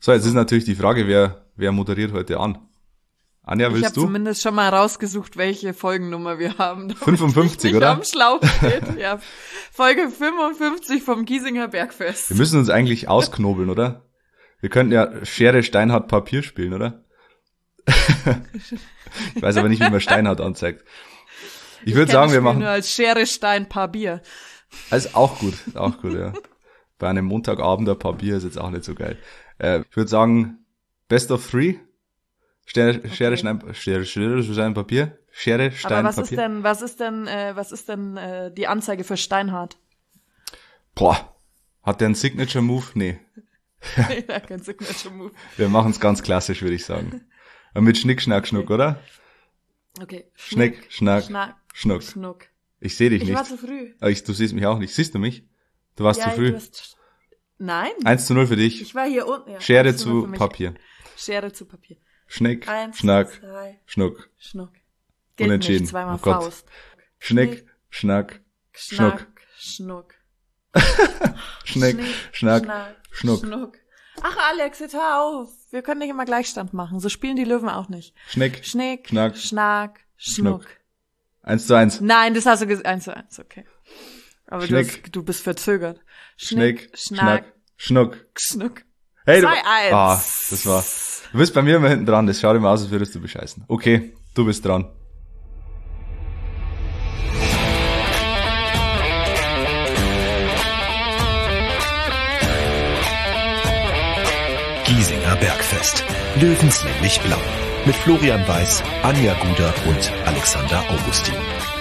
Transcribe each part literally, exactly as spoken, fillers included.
So, jetzt ist natürlich die Frage, wer, wer moderiert heute an? Anja, willst ich hab du? Ich habe zumindest schon mal rausgesucht, welche Folgennummer wir haben. fünfundfünfzig, oder? Am Schlauch steht. Ja, Folge fünfundfünfzig vom Giesinger Bergfest. Wir müssen uns eigentlich ausknobeln, oder? Wir könnten ja Schere, Steinhardt, Papier spielen, oder? Ich weiß aber nicht, wie man Steinhardt anzeigt. Ich, ich würde sagen, wir machen nur als Schere, Stein, Papier. Also auch gut, auch gut, ja. Bei einem Montagabend ein Papier ist jetzt auch nicht so geil. Äh, ich würde sagen, Best of Three. Schere, okay. Schere, Stein, Schere, Schere, Stein, Papier. Schere, Stein, aber was Papier. Ist denn, was ist denn, äh, was ist denn äh, die Anzeige für Steinhardt? Boah, hat der einen Signature Move? Nee. Ja, kein Signature Move. Wir machen es ganz klassisch, würde ich sagen. Mit Schnick, Schnack, Schnuck, okay. oder? Okay. Schnick, Schnick Schnack, Schnack, Schnuck. Schnuck. Ich sehe dich ich nicht. Ich war zu früh. Ich, du siehst mich auch nicht. Siehst du mich? Du warst ja, zu früh. Du hast... Nein. eins zu null für dich. Ich war hier unten. Ja. Schere zu Papier. Schere zu Papier. Schnick, Eins, Schnack, zwei, Schnuck. Schnuck. Gilt Unentschieden. Nicht, zweimal oh Gott. Faust. Schnick, Schnack, Schnuck. Schnuck. Schnick, Schnack, Schnack, Schnuck. Schnuck. Ach, Alex, jetzt hör auf. Wir können nicht immer Gleichstand machen. So spielen die Löwen auch nicht. Schnick, Schnick, Schnack, Schnack, Schnuck. Eins zu eins. Nein, das hast du gesagt. Eins zu eins, okay. Aber du, Schnick. hast, du bist verzögert. Schnick, Schnack, Schnuck. Schnuck. Hey, du, zwei eins. Ah, das war. Du bist bei mir immer hinten dran. Das schaut immer aus, als würdest du bescheißen. Okay, du bist dran. Giesinger Bergfest. Löwenslänglich blau. Mit Florian Weiß, Anja Guder und Alexander Augustin.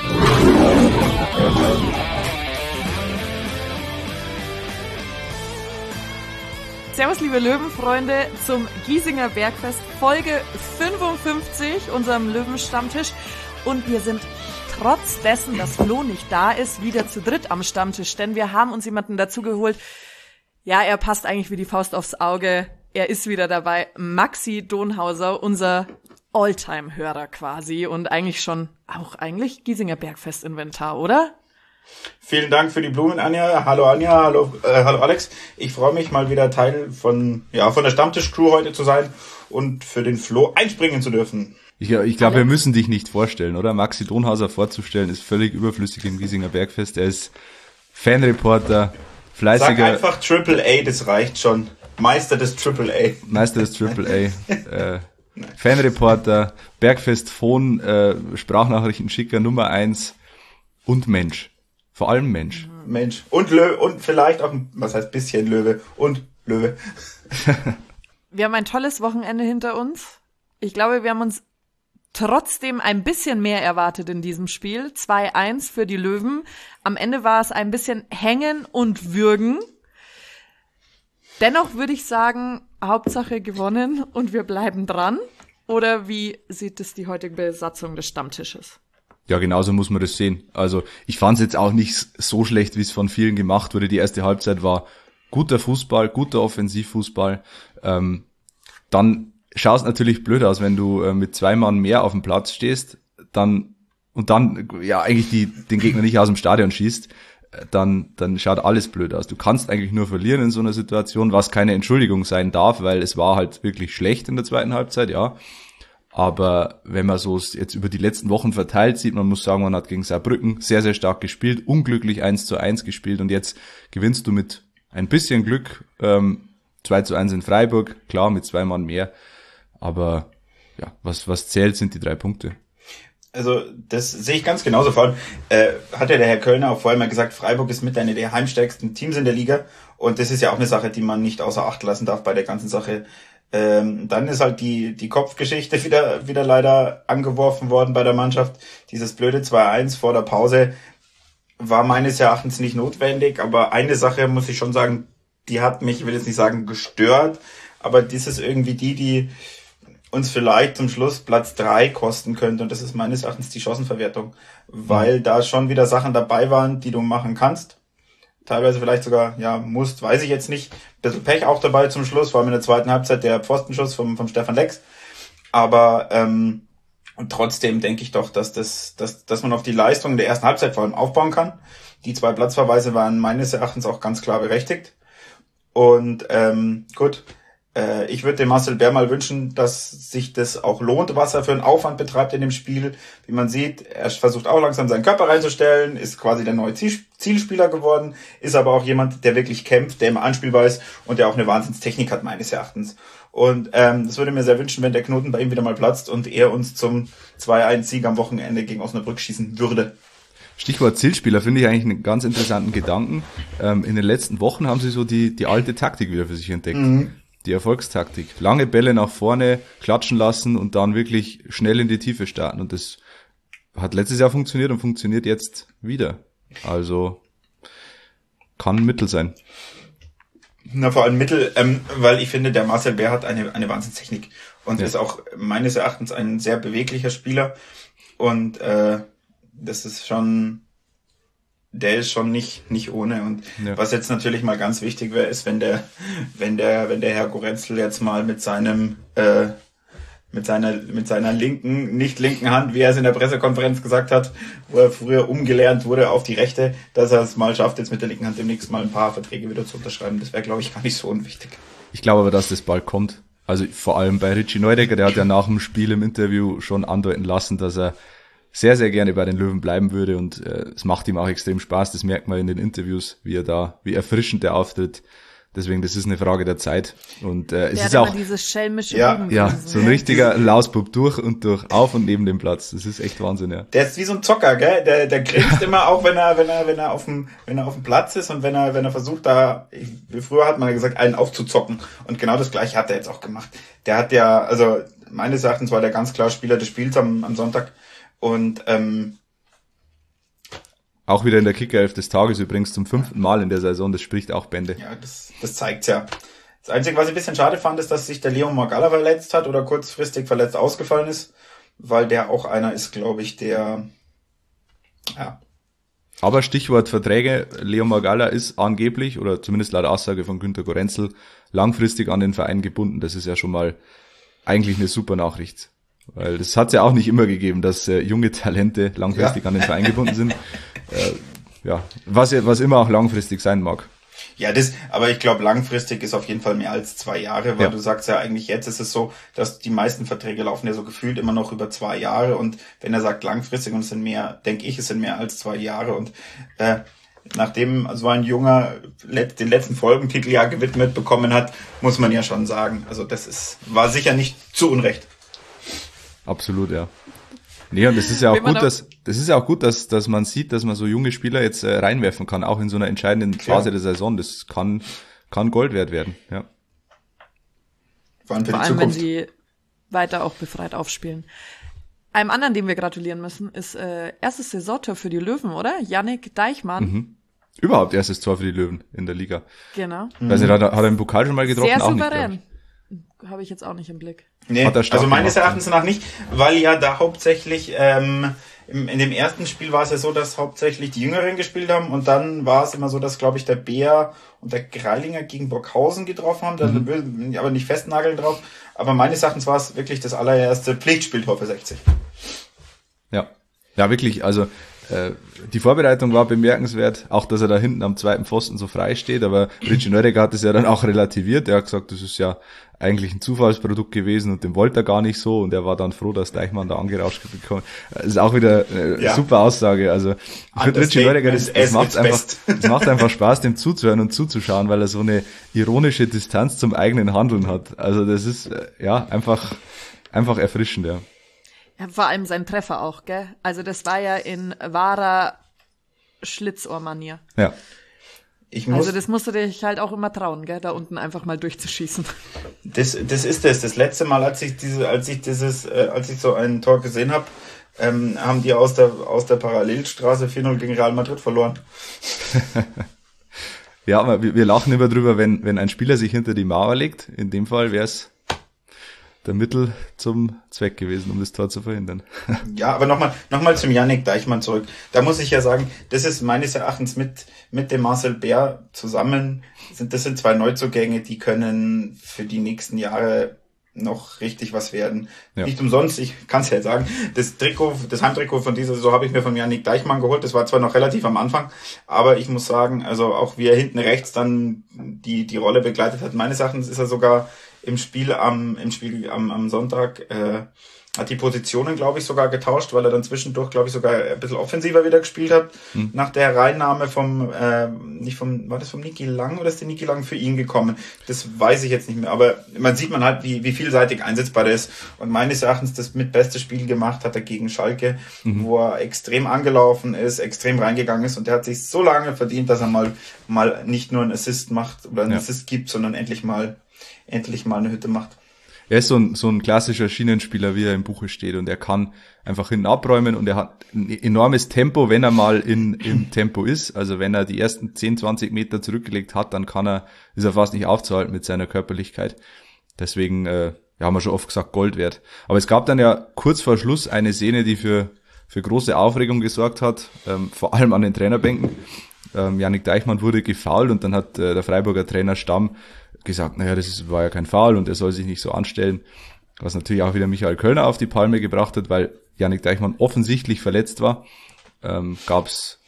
Servus, liebe Löwenfreunde, zum Giesinger Bergfest, Folge fünfundfünfzig, unserem Löwenstammtisch. Und wir sind trotz dessen, dass Flo nicht da ist, wieder zu dritt am Stammtisch. Denn wir haben uns jemanden dazu geholt. Ja, er passt eigentlich wie die Faust aufs Auge. Er ist wieder dabei. Maxi Donhauser, unser Alltime-Hörer quasi. Und eigentlich schon auch eigentlich Giesinger Bergfest-Inventar, oder? Vielen Dank für die Blumen, Anja. Hallo Anja, hallo, äh, hallo Alex. Ich freue mich mal wieder Teil von ja von der Stammtisch-Crew heute zu sein und für den Flo einspringen zu dürfen. Ich, ich glaube, wir müssen dich nicht vorstellen, oder? Maxi Donhauser vorzustellen ist völlig überflüssig im Giesinger Bergfest. Er ist Fanreporter, fleißiger... Sag einfach Triple A, das reicht schon. Meister des Triple A. Meister des Triple A. äh, Fanreporter, Bergfest-Phon, äh, Sprachnachrichtenschicker Nummer eins und Mensch. Vor allem Mensch. Mensch. Und Löwe. Und vielleicht auch, was heißt bisschen Löwe. Und Löwe. Wir haben ein tolles Wochenende hinter uns. Ich glaube, wir haben uns trotzdem ein bisschen mehr erwartet in diesem Spiel. zwei eins für die Löwen. Am Ende war es ein bisschen Hängen und Würgen. Dennoch würde ich sagen, Hauptsache gewonnen und wir bleiben dran. Oder wie sieht es die heutige Besatzung des Stammtisches? Ja, genauso muss man das sehen. Also ich fand es jetzt auch nicht so schlecht, wie es von vielen gemacht wurde. Die erste Halbzeit war guter Fußball, guter Offensivfußball. Ähm, dann schaust natürlich blöd aus, wenn du äh, mit zwei Mann mehr auf dem Platz stehst, dann und dann ja eigentlich die den Gegner nicht aus dem Stadion schießt, dann dann schaut alles blöd aus. Du kannst eigentlich nur verlieren in so einer Situation, was keine Entschuldigung sein darf, weil es war halt wirklich schlecht in der zweiten Halbzeit, ja. Aber wenn man so es jetzt über die letzten Wochen verteilt sieht, man muss sagen, man hat gegen Saarbrücken sehr, sehr stark gespielt, unglücklich eins zu eins gespielt und jetzt gewinnst du mit ein bisschen Glück ähm, zwei zu eins in Freiburg, klar, mit zwei Mann mehr. Aber ja, was was zählt, sind die drei Punkte. Also das sehe ich ganz genauso. Vor allem äh, hat ja der Herr Kölner auch vorher mal gesagt, Freiburg ist mit einer der heimstärksten Teams in der Liga. Und das ist ja auch eine Sache, die man nicht außer Acht lassen darf bei der ganzen Sache. Ähm, dann ist halt die die Kopfgeschichte wieder wieder leider angeworfen worden bei der Mannschaft. Dieses blöde zwei eins vor der Pause war meines Erachtens nicht notwendig. Aber eine Sache muss ich schon sagen, die hat mich, ich will jetzt nicht sagen gestört, aber das ist irgendwie die, die uns vielleicht zum Schluss Platz drei kosten könnte. Und das ist meines Erachtens die Chancenverwertung. Weil da schon wieder Sachen dabei waren, die du machen kannst. Teilweise vielleicht sogar, ja, musst, weiß ich jetzt nicht. Ein bisschen Pech auch dabei zum Schluss, vor allem in der zweiten Halbzeit der Pfostenschuss vom, vom Stefan Lex. Aber ähm, und trotzdem denke ich doch, dass das, dass, dass man auf die Leistung der ersten Halbzeit vor allem aufbauen kann. Die zwei Platzverweise waren meines Erachtens auch ganz klar berechtigt. Und ähm, gut, äh, ich würde dem Marcel Bär mal wünschen, dass sich das auch lohnt, was er für einen Aufwand betreibt in dem Spiel. Wie man sieht, er versucht auch langsam seinen Körper reinzustellen, ist quasi der neue Ziel- Zielspieler geworden, ist aber auch jemand, der wirklich kämpft, der immer anspielbar ist und der auch eine Wahnsinnstechnik hat, meines Erachtens. Und ähm, das würde mir sehr wünschen, wenn der Knoten bei ihm wieder mal platzt und er uns zum zwei eins Sieg am Wochenende gegen Osnabrück schießen würde. Stichwort Zielspieler finde ich eigentlich einen ganz interessanten Gedanken. Ähm, in den letzten Wochen haben sie so die die alte Taktik wieder für sich entdeckt. Mhm. Die Erfolgstaktik. Lange Bälle nach vorne klatschen lassen und dann wirklich schnell in die Tiefe starten. Und das hat letztes Jahr funktioniert und funktioniert jetzt wieder. Also kann ein Mittel sein. Na, vor allem Mittel, ähm, weil ich finde, der Marcel Bär hat eine eine Wahnsinnstechnik und ja. ist auch meines Erachtens ein sehr beweglicher Spieler. Und äh, das ist schon, der ist schon nicht nicht ohne. Und ja. was jetzt natürlich mal ganz wichtig wäre, ist, wenn der wenn der wenn der Herr Gorenzel jetzt mal mit seinem äh, mit seiner mit seiner linken, nicht linken Hand, wie er es in der Pressekonferenz gesagt hat, wo er früher umgelernt wurde auf die rechte, dass er es mal schafft, jetzt mit der linken Hand demnächst mal ein paar Verträge wieder zu unterschreiben. Das wäre, glaube ich, gar nicht so unwichtig. Ich glaube aber, dass das bald kommt. Also vor allem bei Richie Neudecker, der hat ja nach dem Spiel im Interview schon andeuten lassen, dass er sehr, sehr gerne bei den Löwen bleiben würde und äh, es macht ihm auch extrem Spaß. Das merkt man in den Interviews, wie er da, wie erfrischend der auftritt. Deswegen, das ist eine Frage der Zeit. Und äh, es der ist auch dieses schelmische ja, ja so ein richtiger Lausbub durch und durch, auf und neben dem Platz. Das ist echt Wahnsinn, ja. Der ist wie so ein Zocker, gell? Der, der grinst immer auch, wenn er, wenn er, wenn er auf dem, wenn er auf dem Platz ist und wenn er, wenn er versucht, da, wie früher hat man ja gesagt, einen aufzuzocken. Und genau das Gleiche hat er jetzt auch gemacht. Der hat ja, also meines Erachtens war der ganz klar Spieler des Spiels am, am Sonntag und ähm, auch wieder in der Kickerelf des Tages übrigens zum fünften Mal in der Saison, das spricht auch Bände. Ja, das, das zeigt's ja. Das Einzige, was ich ein bisschen schade fand, ist, dass sich der Leon Morgalla verletzt hat oder kurzfristig verletzt ausgefallen ist, weil der auch einer ist, glaube ich, der, ja. Aber Stichwort Verträge, Leon Morgalla ist angeblich, oder zumindest laut Aussage von Günter Gorenzel, langfristig an den Verein gebunden. Das ist ja schon mal eigentlich eine super Nachricht. Weil das hat's ja auch nicht immer gegeben, dass äh, junge Talente langfristig ja. an den Verein gebunden sind. Äh, ja, was, was immer auch langfristig sein mag. Ja, das, aber ich glaube, langfristig ist auf jeden Fall mehr als zwei Jahre, weil ja. du sagst ja eigentlich, jetzt ist es so, dass die meisten Verträge laufen ja so gefühlt immer noch über zwei Jahre und wenn er sagt langfristig und es sind mehr, denke ich, es sind mehr als zwei Jahre und äh, nachdem so ein Junger let, den letzten Folgentitel ja gewidmet bekommen hat, muss man ja schon sagen, also das ist, war sicher nicht zu Unrecht. Absolut, ja. Nee, und das ist ja auch gut, dass, das ist ja auch gut, dass, dass man sieht, dass man so junge Spieler jetzt äh, reinwerfen kann, auch in so einer entscheidenden Phase ja. der Saison. Das kann, kann Gold wert werden, ja. Vor allem, Vor allem wenn sie weiter auch befreit aufspielen. Einem anderen, dem wir gratulieren müssen, ist äh, erstes Saisontor für die Löwen, oder? Yannick Deichmann. Mhm. Überhaupt erstes Tor für die Löwen in der Liga. Genau. Mhm. Weiß nicht, hat er, hat er im Pokal schon mal getroffen? Sehr auch souverän. Nicht, habe ich jetzt auch nicht im Blick. Nee, also meines Erachtens nach nicht, weil ja da hauptsächlich, ähm, im, in dem ersten Spiel war es ja so, dass hauptsächlich die Jüngeren gespielt haben und dann war es immer so, dass, glaube ich, der Bär und der Greilinger gegen Burghausen getroffen haben, da mhm. will ich aber nicht festnageln drauf, aber meines Erachtens war es wirklich das allererste Pflichtspieltor für sechzig. Ja, ja wirklich, also äh, die Vorbereitung war bemerkenswert, auch dass er da hinten am zweiten Pfosten so frei steht, aber Richie Neudecker hat es ja dann auch relativiert, er hat gesagt, das ist ja eigentlich ein Zufallsprodukt gewesen und den wollte er gar nicht so und er war dann froh, dass Deichmann da angerauscht bekommen. Das ist auch wieder eine ja. super Aussage. Also ich finde Richie Neudecker, das, das macht einfach, das macht einfach Spaß, dem zuzuhören und zuzuschauen, weil er so eine ironische Distanz zum eigenen Handeln hat. Also das ist ja einfach einfach erfrischend, ja. Ja, vor allem sein Treffer auch, gell? Also das war ja in wahrer Schlitzohr-Manier. Ja. Ich muss, also das musst du dich halt auch immer trauen, gell, da unten einfach mal durchzuschießen. Das, das ist das. Das letzte Mal, als ich diese, als ich dieses, äh, als ich so ein Tor gesehen habe, ähm, haben die aus der aus der Parallelstraße vier null gegen Real Madrid verloren. Ja, aber wir, wir lachen immer drüber, wenn wenn ein Spieler sich hinter die Mauer legt. In dem Fall wäre es der Mittel zum Zweck gewesen, um das Tor zu verhindern. Ja, aber nochmal nochmal zum Yannick Deichmann zurück. Da muss ich ja sagen, das ist meines Erachtens mit mit dem Marcel Bär zusammen, sind das sind zwei Neuzugänge, die können für die nächsten Jahre noch richtig was werden. Ja. Nicht umsonst, ich kann es ja sagen, das Trikot, das Heimtrikot von dieser Saison habe ich mir von Yannick Deichmann geholt. Das war zwar noch relativ am Anfang, aber ich muss sagen, also auch wie er hinten rechts dann die die Rolle begleitet hat, meines Erachtens ist er sogar im Spiel am, im Spiel am, am Sonntag, äh, hat die Positionen, glaube ich, sogar getauscht, weil er dann zwischendurch, glaube ich, sogar ein bisschen offensiver wieder gespielt hat. Hm. Nach der Hereinnahme vom, äh, nicht vom, war das vom Niki Lang oder ist der Niki Lang für ihn gekommen? Das weiß ich jetzt nicht mehr. Aber man sieht man halt, wie, wie vielseitig einsetzbar der ist. Und meines Erachtens das mit beste Spiel gemacht hat er gegen Schalke, mhm. wo er extrem angelaufen ist, extrem reingegangen ist. Und der hat sich so lange verdient, dass er mal, mal nicht nur einen Assist macht oder einen ja. Assist gibt, sondern endlich mal, endlich mal eine Hütte macht. Er ist so ein, so ein klassischer Schienenspieler, wie er im Buche steht, und er kann einfach hinten abräumen und er hat ein enormes Tempo, wenn er mal in, im Tempo ist. Also wenn er die ersten zehn, zwanzig Meter zurückgelegt hat, dann kann er, ist er fast nicht aufzuhalten mit seiner Körperlichkeit. Deswegen, äh, ja, haben wir schon oft gesagt, Gold wert. Aber es gab dann ja kurz vor Schluss eine Szene, die für, für große Aufregung gesorgt hat, ähm, vor allem an den Trainerbänken. Ähm, Jannik Deichmann wurde gefoult und dann hat äh, der Freiburger Trainer Stamm gesagt, naja, das ist, war ja kein Foul und er soll sich nicht so anstellen, was natürlich auch wieder Michael Kölner auf die Palme gebracht hat, weil Jannik Deichmann offensichtlich verletzt war, ähm, gab's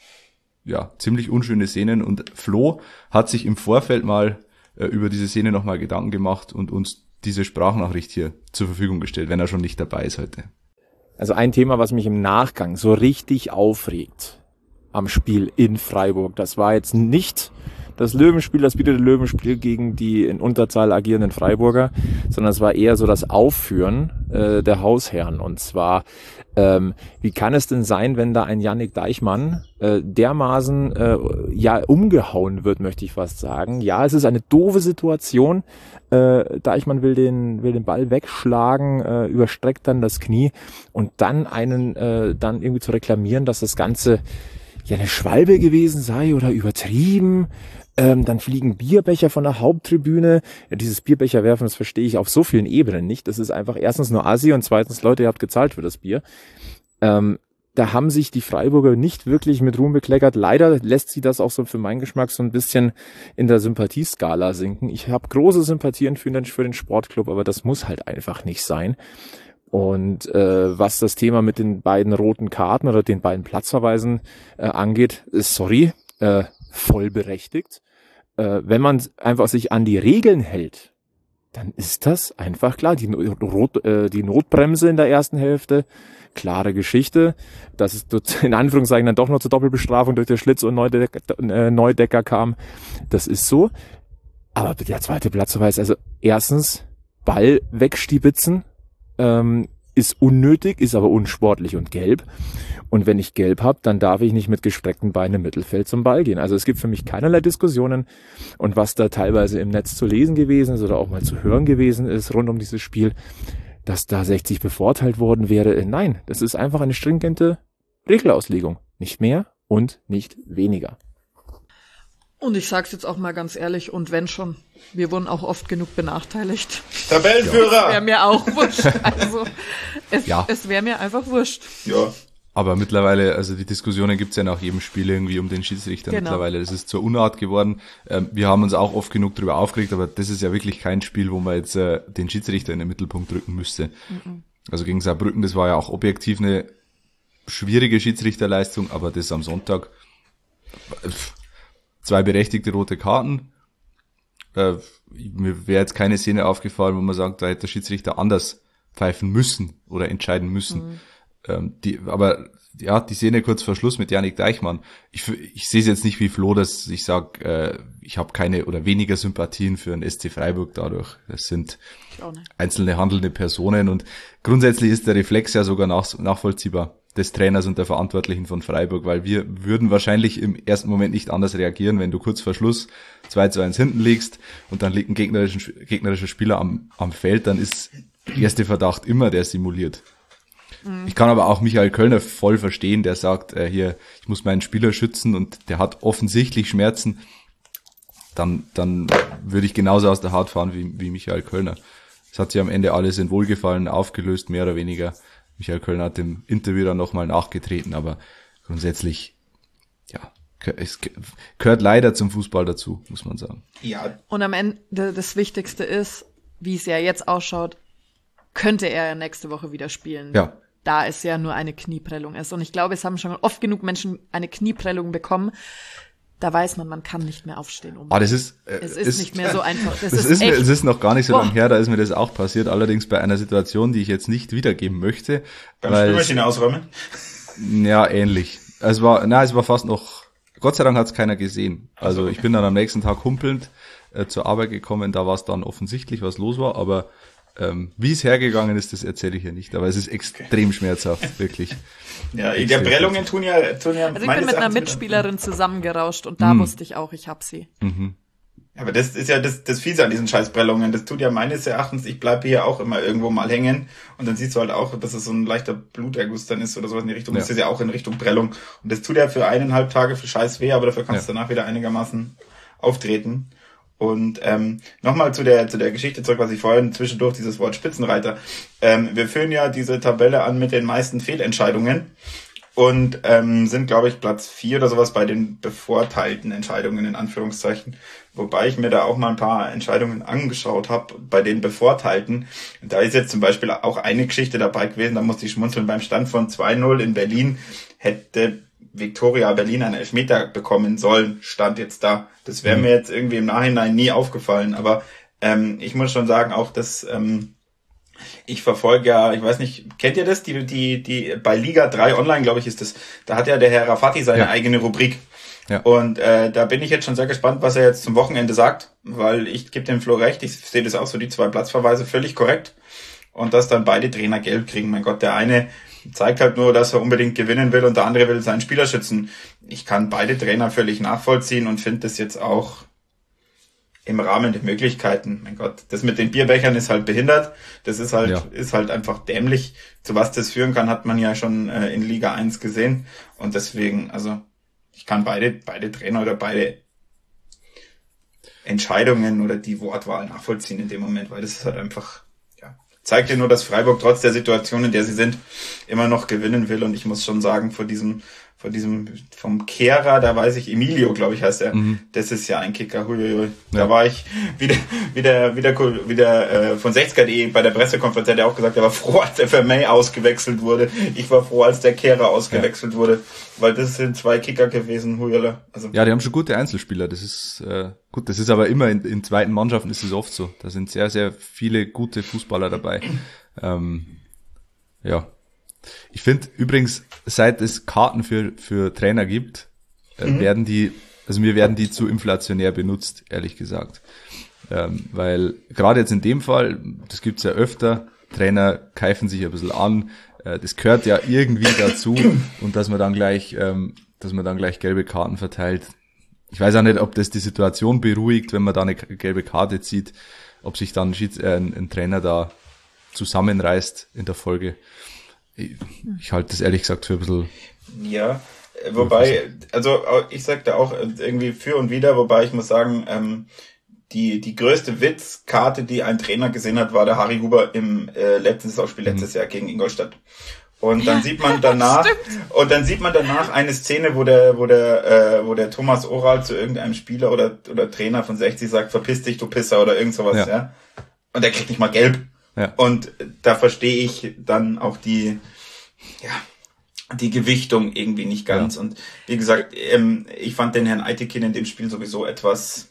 ja ziemlich unschöne Szenen und Flo hat sich im Vorfeld mal äh, über diese Szene nochmal Gedanken gemacht und uns diese Sprachnachricht hier zur Verfügung gestellt, wenn er schon nicht dabei ist heute. Also ein Thema, was mich im Nachgang so richtig aufregt am Spiel in Freiburg, das war jetzt nicht das Löwenspiel, das bietete Löwenspiel gegen die in Unterzahl agierenden Freiburger, sondern es war eher so das Aufführen äh, der Hausherren. Und zwar, ähm, wie kann es denn sein, wenn da ein Jannik Deichmann äh, dermaßen äh, ja umgehauen wird, möchte ich fast sagen. Ja, es ist eine doofe Situation. Äh, Deichmann will den will den Ball wegschlagen, äh, überstreckt dann das Knie und dann einen äh, dann irgendwie zu reklamieren, dass das Ganze ja eine Schwalbe gewesen sei oder übertrieben. Ähm, dann fliegen Bierbecher von der Haupttribüne. Ja, dieses Bierbecher werfen, das verstehe ich auf so vielen Ebenen nicht. Das ist einfach erstens nur Assi und zweitens, Leute, ihr habt gezahlt für das Bier. Ähm, da haben sich die Freiburger nicht wirklich mit Ruhm bekleckert. Leider lässt sie das auch so für meinen Geschmack so ein bisschen in der Sympathieskala sinken. Ich habe große Sympathien für den, für den Sportclub, aber das muss halt einfach nicht sein. Und äh, was das Thema mit den beiden roten Karten oder den beiden Platzverweisen äh, angeht, ist, sorry, äh, voll berechtigt. Äh, wenn man einfach sich an die Regeln hält, dann ist das einfach klar. Die, Rot, äh, die Notbremse in der ersten Hälfte, klare Geschichte. Dass es dort in Anführungszeichen dann doch noch zur Doppelbestrafung durch den Schlitz und Neudecker, äh, Neudecker kam, das ist so. Aber der zweite Platzverweis, also erstens Ball wegstibitzen, ähm, ist unnötig, ist aber unsportlich und gelb. Und wenn ich gelb habe, dann darf ich nicht mit gestreckten Beinen im Mittelfeld zum Ball gehen. Also es gibt für mich keinerlei Diskussionen. Und was da teilweise im Netz zu lesen gewesen ist oder auch mal zu hören gewesen ist rund um dieses Spiel, dass da sechzig bevorteilt worden wäre. Nein, das ist einfach eine stringente Regelauslegung. Nicht mehr und nicht weniger. Und ich sag's jetzt auch mal ganz ehrlich, und wenn schon, wir wurden auch oft genug benachteiligt. Tabellenführer! Ja. Es wäre mir auch wurscht. Also, es, ja. es wäre mir einfach wurscht. Ja. Aber mittlerweile, also die Diskussionen gibt's ja nach jedem Spiel irgendwie um den Schiedsrichter genau. mittlerweile. Das ist zur Unart geworden. Ähm, wir haben uns auch oft genug darüber aufgeregt, aber das ist ja wirklich kein Spiel, wo man jetzt äh, den Schiedsrichter in den Mittelpunkt drücken müsste. Mhm. Also gegen Saarbrücken, das war ja auch objektiv eine schwierige Schiedsrichterleistung, aber das am Sonntag... Pff, zwei berechtigte rote Karten. Äh, mir wäre jetzt keine Szene aufgefallen, wo man sagt, da hätte der Schiedsrichter anders pfeifen müssen oder entscheiden müssen. Mhm. Ähm, die, aber ja, die Szene kurz vor Schluss mit Jannik Deichmann. Ich, ich sehe es jetzt nicht wie Flo, dass ich sage, äh, ich habe keine oder weniger Sympathien für den S C Freiburg dadurch. Das sind einzelne handelnde Personen und grundsätzlich ist der Reflex ja sogar nach, nachvollziehbar des Trainers und der Verantwortlichen von Freiburg, weil wir würden wahrscheinlich im ersten Moment nicht anders reagieren, wenn du kurz vor Schluss zwei zu eins hinten liegst und dann liegt ein gegnerischer, gegnerischer Spieler am, am Feld, dann ist der erste Verdacht immer, der simuliert. Mhm. Ich kann aber auch Michael Kölner voll verstehen, der sagt, äh, hier, ich muss meinen Spieler schützen und der hat offensichtlich Schmerzen, dann, dann würde ich genauso aus der Haut fahren wie, wie Michael Kölner. Es hat sich am Ende alles in Wohlgefallen aufgelöst, mehr oder weniger. Michael Kölner hat im Interview dann nochmal nachgetreten, aber grundsätzlich, ja, es gehört leider zum Fußball dazu, muss man sagen. Ja. Und am Ende das Wichtigste ist, wie es ja jetzt ausschaut, könnte er ja nächste Woche wieder spielen. Ja. Da es ja nur eine Knieprellung ist. Und ich glaube, es haben schon oft genug Menschen eine Knieprellung bekommen. da weiß man, man kann nicht mehr aufstehen. Um. Ah, das ist, äh, es ist, ist nicht mehr so einfach. Das, das ist, ist, echt. Mir, es ist noch gar nicht so lange her, da ist mir das auch passiert, allerdings bei einer Situation, die ich jetzt nicht wiedergeben möchte. Beim Spülmaschine ausräumen? Ja, ähnlich. Es war, na, es war fast noch, Gott sei Dank hat es keiner gesehen. Also ich bin dann am nächsten Tag humpelnd äh, zur Arbeit gekommen, da war es dann offensichtlich, was los war, aber ähm, wie es hergegangen ist, das erzähle ich hier nicht, aber es ist extrem okay. schmerzhaft, wirklich. Ja, die Prellungen tun ja, tun ja. Also ich bin mit einer Mitspielerin zusammengerauscht und da mm. wusste ich auch, ich hab sie. Mhm. Aber das ist ja das, das Fiese an diesen scheiß Prellungen. Das tut ja meines Erachtens, ich bleibe hier auch immer irgendwo mal hängen und dann siehst du halt auch, dass es so ein leichter Bluterguss dann ist oder sowas in die Richtung. Ja. Das ist ja auch in Richtung Prellung. Und das tut ja für eineinhalb Tage für scheiß weh, aber dafür kannst du ja. danach wieder einigermaßen auftreten. Und ähm, nochmal zu der zu der Geschichte zurück, was ich vorhin zwischendurch, dieses Wort Spitzenreiter. Ähm, wir führen ja diese Tabelle an mit den meisten Fehlentscheidungen und ähm, sind, glaube ich, Platz vier oder sowas bei den bevorteilten Entscheidungen in Anführungszeichen. Wobei ich mir da auch mal ein paar Entscheidungen angeschaut habe bei den bevorteilten. Und da ist jetzt zum Beispiel auch eine Geschichte dabei gewesen, da musste ich schmunzeln, beim Stand von zwei null in Berlin hätte Viktoria Berlin einen Elfmeter bekommen sollen, stand jetzt da. Das wäre mir jetzt irgendwie im Nachhinein nie aufgefallen, aber ähm, ich muss schon sagen, auch dass ähm, ich verfolge ja, ich weiß nicht, kennt ihr das? Die die die bei Liga drei Online, glaube ich, ist das. Da hat ja der Herr Rafati seine ja. eigene Rubrik. Ja. Und äh, da bin ich jetzt schon sehr gespannt, was er jetzt zum Wochenende sagt, weil ich gebe dem Flo recht, ich sehe das auch so, die zwei Platzverweise völlig korrekt und dass dann beide Trainer gelb kriegen. Mein Gott, der eine zeigt halt nur, dass er unbedingt gewinnen will und der andere will seinen Spieler schützen. Ich kann beide Trainer völlig nachvollziehen und finde das jetzt auch im Rahmen der Möglichkeiten. Mein Gott, das mit den Bierbechern ist halt behindert. Das ist halt, ja. ist halt einfach dämlich. Zu was das führen kann, hat man ja schon äh, in Liga eins gesehen. Und deswegen, also, ich kann beide, beide Trainer oder beide Entscheidungen oder die Wortwahl nachvollziehen in dem Moment, weil das ist halt einfach, ja, zeigt dir nur, dass Freiburg trotz der Situation, in der sie sind, immer noch gewinnen will. Und ich muss schon sagen, vor diesem, vor diesem, vom Kehrer, da weiß ich, Emilio, glaube ich, heißt er. Mhm. Das ist ja ein Kicker. Huiuiui. Da ja. war ich wieder, wieder, wieder, wieder äh, von sechzger punkt de bei der Pressekonferenz, hat er auch gesagt, er war froh, als der Vermey ausgewechselt wurde. Ich war froh, als der Kehrer ausgewechselt ja. wurde, weil das sind zwei Kicker gewesen. Huiuiui. Also ja, die haben schon gute Einzelspieler. Das ist äh, gut. Das ist aber immer in, in zweiten Mannschaften ist es oft so. Da sind sehr, sehr viele gute Fußballer dabei. ähm, ja. Ich finde übrigens, seit es Karten für für Trainer gibt, äh, mhm. werden die, also mir werden die zu inflationär benutzt, ehrlich gesagt. Ähm, weil gerade jetzt in dem Fall, das gibt's ja öfter, Trainer keifen sich ein bisschen an, äh, das gehört ja irgendwie dazu und dass man dann gleich, ähm, dass man dann gleich gelbe Karten verteilt. Ich weiß auch nicht, ob das die Situation beruhigt, wenn man da eine gelbe Karte zieht, ob sich dann ein, äh, ein, ein Trainer da zusammenreißt in der Folge. Ich, ich halte das ehrlich gesagt für ein bisschen... Ja, wobei, also ich sag da auch irgendwie für und wider, wobei ich muss sagen, ähm, die die größte Witzkarte, die ein Trainer gesehen hat, war der Harry Huber im äh, letzten Saisonspiel letztes mhm. Jahr gegen Ingolstadt. Und dann ja, sieht man danach und dann sieht man danach eine Szene, wo der wo der äh, wo der Thomas Oral zu irgendeinem Spieler oder oder Trainer von sechzig sagt, verpiss dich, du Pisser oder irgend sowas, ja. ja. Und der kriegt nicht mal gelb. Ja. Und da verstehe ich dann auch die, ja, die Gewichtung irgendwie nicht ganz. Ja. Und wie gesagt, ähm, ich fand den Herrn Eitekin in dem Spiel sowieso etwas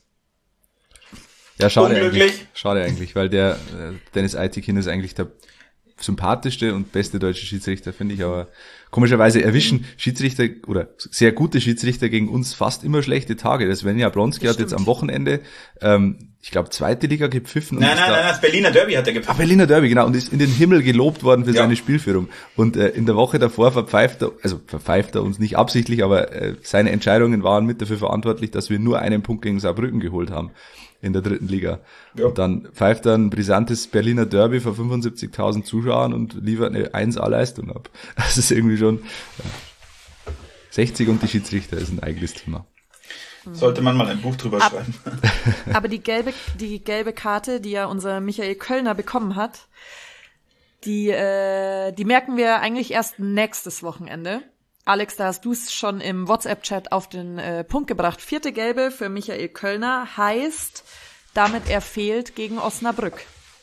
ja, schade unglücklich. Eigentlich, schade eigentlich, weil der äh, Dennis Eitekin ist eigentlich der sympathischste und beste deutsche Schiedsrichter, finde ich, aber komischerweise erwischen Schiedsrichter oder sehr gute Schiedsrichter gegen uns fast immer schlechte Tage. Das Svenja Bronski hat jetzt am Wochenende, ähm, ich glaube, zweite Liga gepfiffen. Nein, nein, nein, das Berliner Derby hat er gepfiffen. Ah, Berliner Derby, genau, und ist in den Himmel gelobt worden für ja. seine Spielführung. Und äh, in der Woche davor verpfeift er, also verpfeift er uns nicht absichtlich, aber äh, seine Entscheidungen waren mit dafür verantwortlich, dass wir nur einen Punkt gegen Saarbrücken geholt haben in der dritten Liga. Ja. Und dann pfeift er ein brisantes Berliner Derby vor fünfundsiebzigtausend Zuschauern und liefert eine eins A-Leistung ab. Das ist irgendwie schon ja. sechzig und die Schiedsrichter ist ein eigenes Thema. Sollte man mal ein Buch drüber Ab, schreiben. Aber die gelbe, die gelbe Karte, die ja unser Michael Kölner bekommen hat, die, äh, die merken wir eigentlich erst nächstes Wochenende. Alex, da hast du es schon im WhatsApp-Chat auf den äh, Punkt gebracht. Vierte Gelbe für Michael Kölner heißt, damit er fehlt gegen Osnabrück.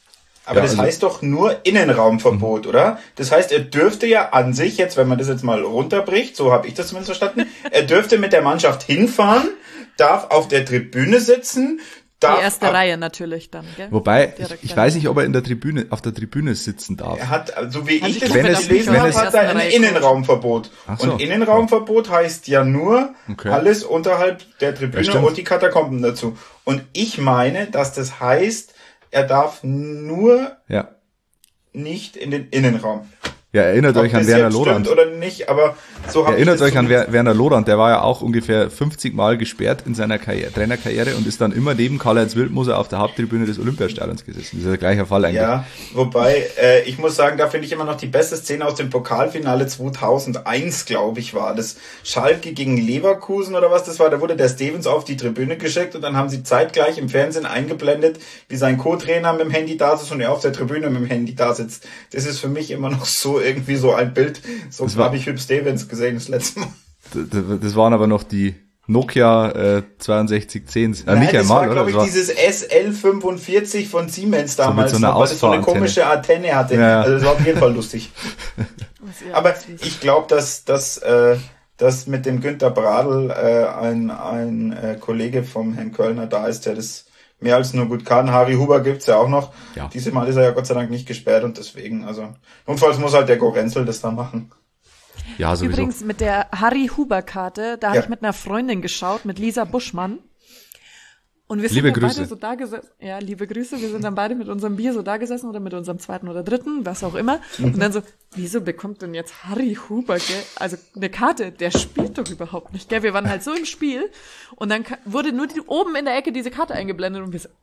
Aber Ja, das also- heißt doch nur Innenraumverbot, mhm. oder? Das heißt, er dürfte ja an sich, jetzt wenn man das jetzt mal runterbricht, so habe ich das zumindest verstanden, er dürfte mit der Mannschaft hinfahren, darf auf der Tribüne sitzen, darf... Die erste Reihe natürlich dann, gell? Wobei, ich, Direkt ich dann. weiß nicht, ob er in der Tribüne, auf der Tribüne sitzen darf. Er hat, so wie Also ich ich das glaub, wenn es- gelesen wenn habe, es- hat er ein Innenraumverbot. Ach so. Und Innenraumverbot heißt ja nur Okay. alles unterhalb der Tribüne Ja, stimmt. und die Katakomben dazu. Und ich meine, dass das heißt, er darf nur Ja. nicht in den Innenraum. Ja, erinnert Ob euch an das Werner jetzt Lorand. stimmt oder nicht, aber so habe ich Erinnert das euch an zumindest- Wer- Werner Lorand, der war ja auch ungefähr fünfzig Mal gesperrt in seiner Karriere, Trainerkarriere und ist dann immer neben Karl-Heinz Wildmoser auf der Haupttribüne des Olympiastadions gesessen. Das ist der gleiche Fall eigentlich. Ja, wobei, äh, ich muss sagen, da finde ich immer noch die beste Szene aus dem Pokalfinale zweitausendeins, glaube ich, war das. Schalke gegen Leverkusen oder was das war, da wurde der Stevens auf die Tribüne geschickt und dann haben sie zeitgleich im Fernsehen eingeblendet, wie sein Co-Trainer mit dem Handy da sitzt und er auf der Tribüne mit dem Handy da sitzt. Das ist für mich immer noch so irgendwie so ein Bild, so Das war- habe ich Hüb Stevens gesehen das letzte Mal. D- d- Das waren aber noch die Nokia äh, zweiundsechzig zehn. Äh, Nein, Michael das Mahl, war, oder? glaube Das ich, dieses S L fünfundvierzig von Siemens damals, so einer noch, weil das so eine Ausfahrantenne. komische Antenne hatte. Ja, ja. Also das war auf jeden Fall lustig. Ja, Aber das ist- ich glaube, dass, dass, äh, dass mit dem Günter Bradl äh, ein, ein äh, Kollege vom Herrn Kölner da ist, der das mehr als nur gut kann. Harry Huber gibt's ja auch noch. Ja. Dieses Mal ist er ja Gott sei Dank nicht gesperrt und deswegen, also notfalls muss halt der Gorenzel das da machen. Ja, sowieso. Übrigens mit der Harry-Huber-Karte, da Ja. habe ich mit einer Freundin geschaut, mit Lisa Buschmann. Und wir sind Liebe dann Grüße. beide so da gesessen. Ja, liebe Grüße. Wir sind dann beide mit unserem Bier so da gesessen oder mit unserem zweiten oder dritten, was auch immer. Und dann so, wieso bekommt denn jetzt Harry Huber, gell? Also eine Karte, der spielt doch überhaupt nicht, gell? Wir waren halt so im Spiel und dann ka- wurde nur die, oben in der Ecke diese Karte eingeblendet und wir so,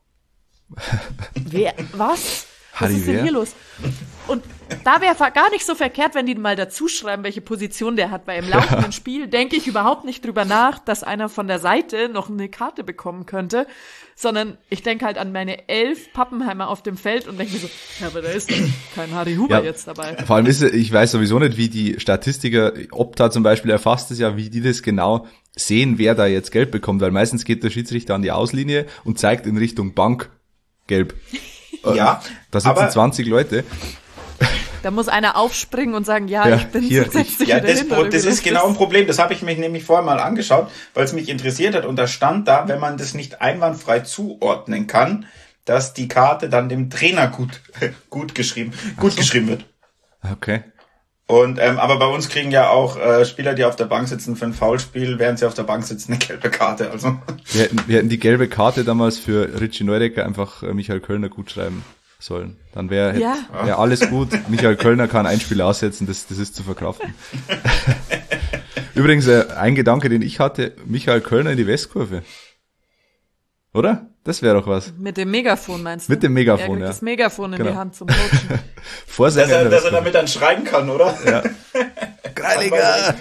wer, was? Was Harry ist denn wer? hier los? Und da wäre gar nicht so verkehrt, wenn die mal dazu schreiben, welche Position der hat, weil im laufenden Spiel denke ich überhaupt nicht drüber nach, dass einer von der Seite noch eine Karte bekommen könnte, sondern ich denke halt an meine elf Pappenheimer auf dem Feld und denke mir so, ja, aber da ist doch kein Harry Huber Ja. jetzt dabei. Vor allem ist, ich weiß sowieso nicht, wie die Statistiker, Opta zum Beispiel erfasst es ja, wie die das genau sehen, wer da jetzt Gelb bekommt, weil meistens geht der Schiedsrichter an die Auslinie und zeigt in Richtung Bank Gelb. Ja, Da sitzen aber zwanzig Leute. Da muss einer aufspringen und sagen, ja, Ja, ich bin hier, setz dich ja, wieder das, hin, Pro- oder das wie ist genau ein Problem. Das habe ich mich nämlich vorher mal angeschaut, weil es mich interessiert hat. Und da stand da, wenn man das nicht einwandfrei zuordnen kann, dass die Karte dann dem Trainer gut, gut geschrieben, gut geschrieben wird. Okay. Und ähm, aber bei uns kriegen ja auch äh, Spieler, die auf der Bank sitzen, für ein Foulspiel, während sie auf der Bank sitzen, eine gelbe Karte. Also Wir hätten, wir hätten die gelbe Karte damals für Richie Neudecker einfach äh, Michael Kölner gut schreiben sollen. Dann wäre Ja. wär alles gut. Michael Kölner kann ein Spiel aussetzen, das, das ist zu verkraften. Übrigens, äh, ein Gedanke, den ich hatte, Michael Kölner in die Westkurve. Oder? Das wäre doch was. Mit dem Megafon meinst du? Mit dem Megafon, er kriegt ja. das Megafon in Genau. die Hand zum Coachen. Vorsänger dass er, in der dass er Westkurve. damit dann schreien kann, oder? Ja. Greilinger!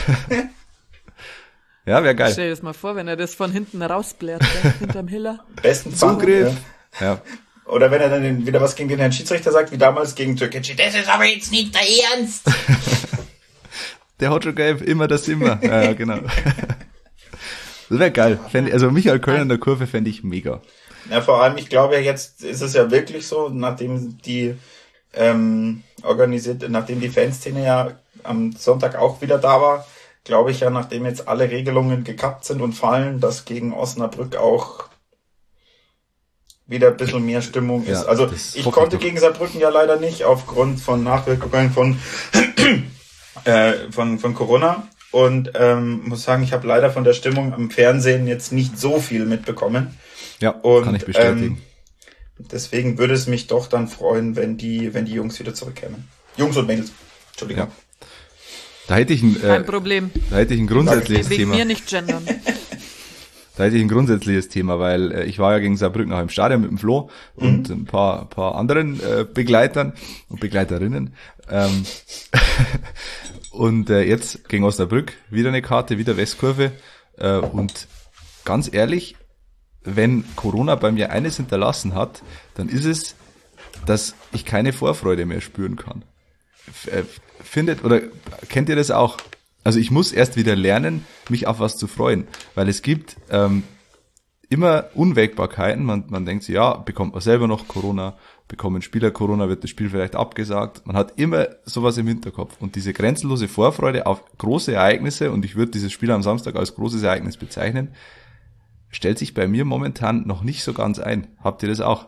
Ja, wäre geil. Stell dir das mal vor, wenn er das von hinten rausblärt, gell? hinterm Hiller. Besten Zugriff. Ja. Ja. Oder wenn er dann den, wieder was gegen den Herrn Schiedsrichter sagt, wie damals gegen Türkgücü. Das ist aber jetzt nicht der Ernst. Der hat schon gelb, immer das immer. Ja, ja, genau. Das wäre geil. Fänd, also Michael Kölner in der Kurve fände ich mega. Ja, vor allem, ich glaube ja, jetzt ist es ja wirklich so, nachdem die ähm, organisiert, nachdem die Fanszene ja am Sonntag auch wieder da war, glaube ich ja, nachdem jetzt alle Regelungen gekappt sind und fallen, dass gegen Osnabrück auch wieder ein bisschen mehr Stimmung ist. Ja, also das ich hoffe konnte ich doch. gegen Saarbrücken ja leider nicht aufgrund von Nachwirkungen von äh, von von Corona und ähm, muss sagen, ich habe leider von der Stimmung am Fernsehen jetzt nicht so viel mitbekommen. Ja, Und, kann ich bestätigen. Ähm, deswegen würde es mich doch dann freuen, wenn die, wenn die Jungs wieder zurückkämen. Jungs und Mädels. Entschuldigung. Ja. Da hätte ich ein, Kein äh, Problem. da hätte ich ein grundsätzliches Wegen Thema. mir nicht gendern. Da hätte ich ein grundsätzliches Thema, weil äh, ich war ja gegen Saarbrücken auch im Stadion mit dem Flo und Mhm. ein paar, paar anderen äh, Begleitern und Begleiterinnen. Ähm, und äh, jetzt gegen Osnabrück wieder eine Karte, wieder Westkurve. Äh, und ganz ehrlich, wenn Corona bei mir eines hinterlassen hat, dann ist es, dass ich keine Vorfreude mehr spüren kann. F- äh, Findet, oder kennt ihr das auch? Also ich muss erst wieder lernen, mich auf was zu freuen, weil es gibt ähm, immer Unwägbarkeiten. Man, man denkt sich, ja, bekommt man selber noch Corona bekommen Spieler Corona, wird das Spiel vielleicht abgesagt. Man hat immer sowas im Hinterkopf. Und diese grenzenlose Vorfreude auf große Ereignisse, und ich würde dieses Spiel am Samstag als großes Ereignis bezeichnen, stellt sich bei mir momentan noch nicht so ganz ein. Habt ihr das auch?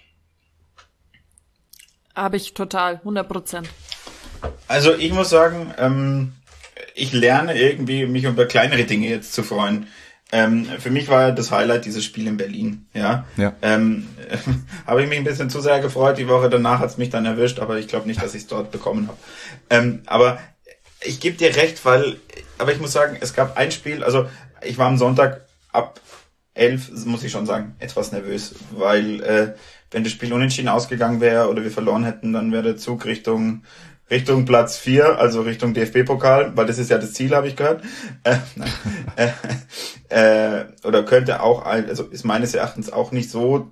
Habe ich total, hundert Prozent. Also ich muss sagen, ähm, ich lerne irgendwie, mich über kleinere Dinge jetzt zu freuen. Ähm, für mich war das Highlight dieses Spiel in Berlin. Ja. ja. Ähm, äh, habe ich mich ein bisschen zu sehr gefreut. Die Woche danach hat's mich dann erwischt, aber ich glaube nicht, dass ich es dort bekommen habe. Ähm, aber ich gebe dir recht, weil, aber ich muss sagen, es gab ein Spiel, also ich war am Sonntag ab elf, muss ich schon sagen, etwas nervös, weil äh, wenn das Spiel unentschieden ausgegangen wäre oder wir verloren hätten, dann wäre der Zug Richtung Richtung Platz vier, also Richtung D F B-Pokal, weil das ist ja das Ziel, habe ich gehört. Äh, äh, äh, oder könnte auch, also ist meines Erachtens auch nicht so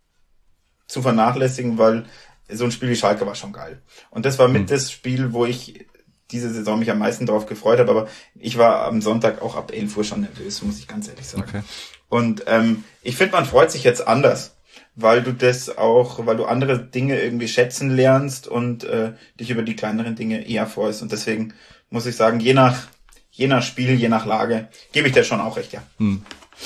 zu vernachlässigen, weil so ein Spiel wie Schalke war schon geil. Und das war mit mhm. das Spiel, wo ich diese Saison mich am meisten drauf gefreut habe, aber ich war am Sonntag auch ab elf Uhr schon nervös, muss ich ganz ehrlich sagen. Okay. Und ähm, ich finde, man freut sich jetzt anders, weil du das auch, weil du andere Dinge irgendwie schätzen lernst und äh, dich über die kleineren Dinge eher freust. Und deswegen muss ich sagen, je nach je nach Spiel, je nach Lage, gebe ich dir schon auch recht, ja. Hm.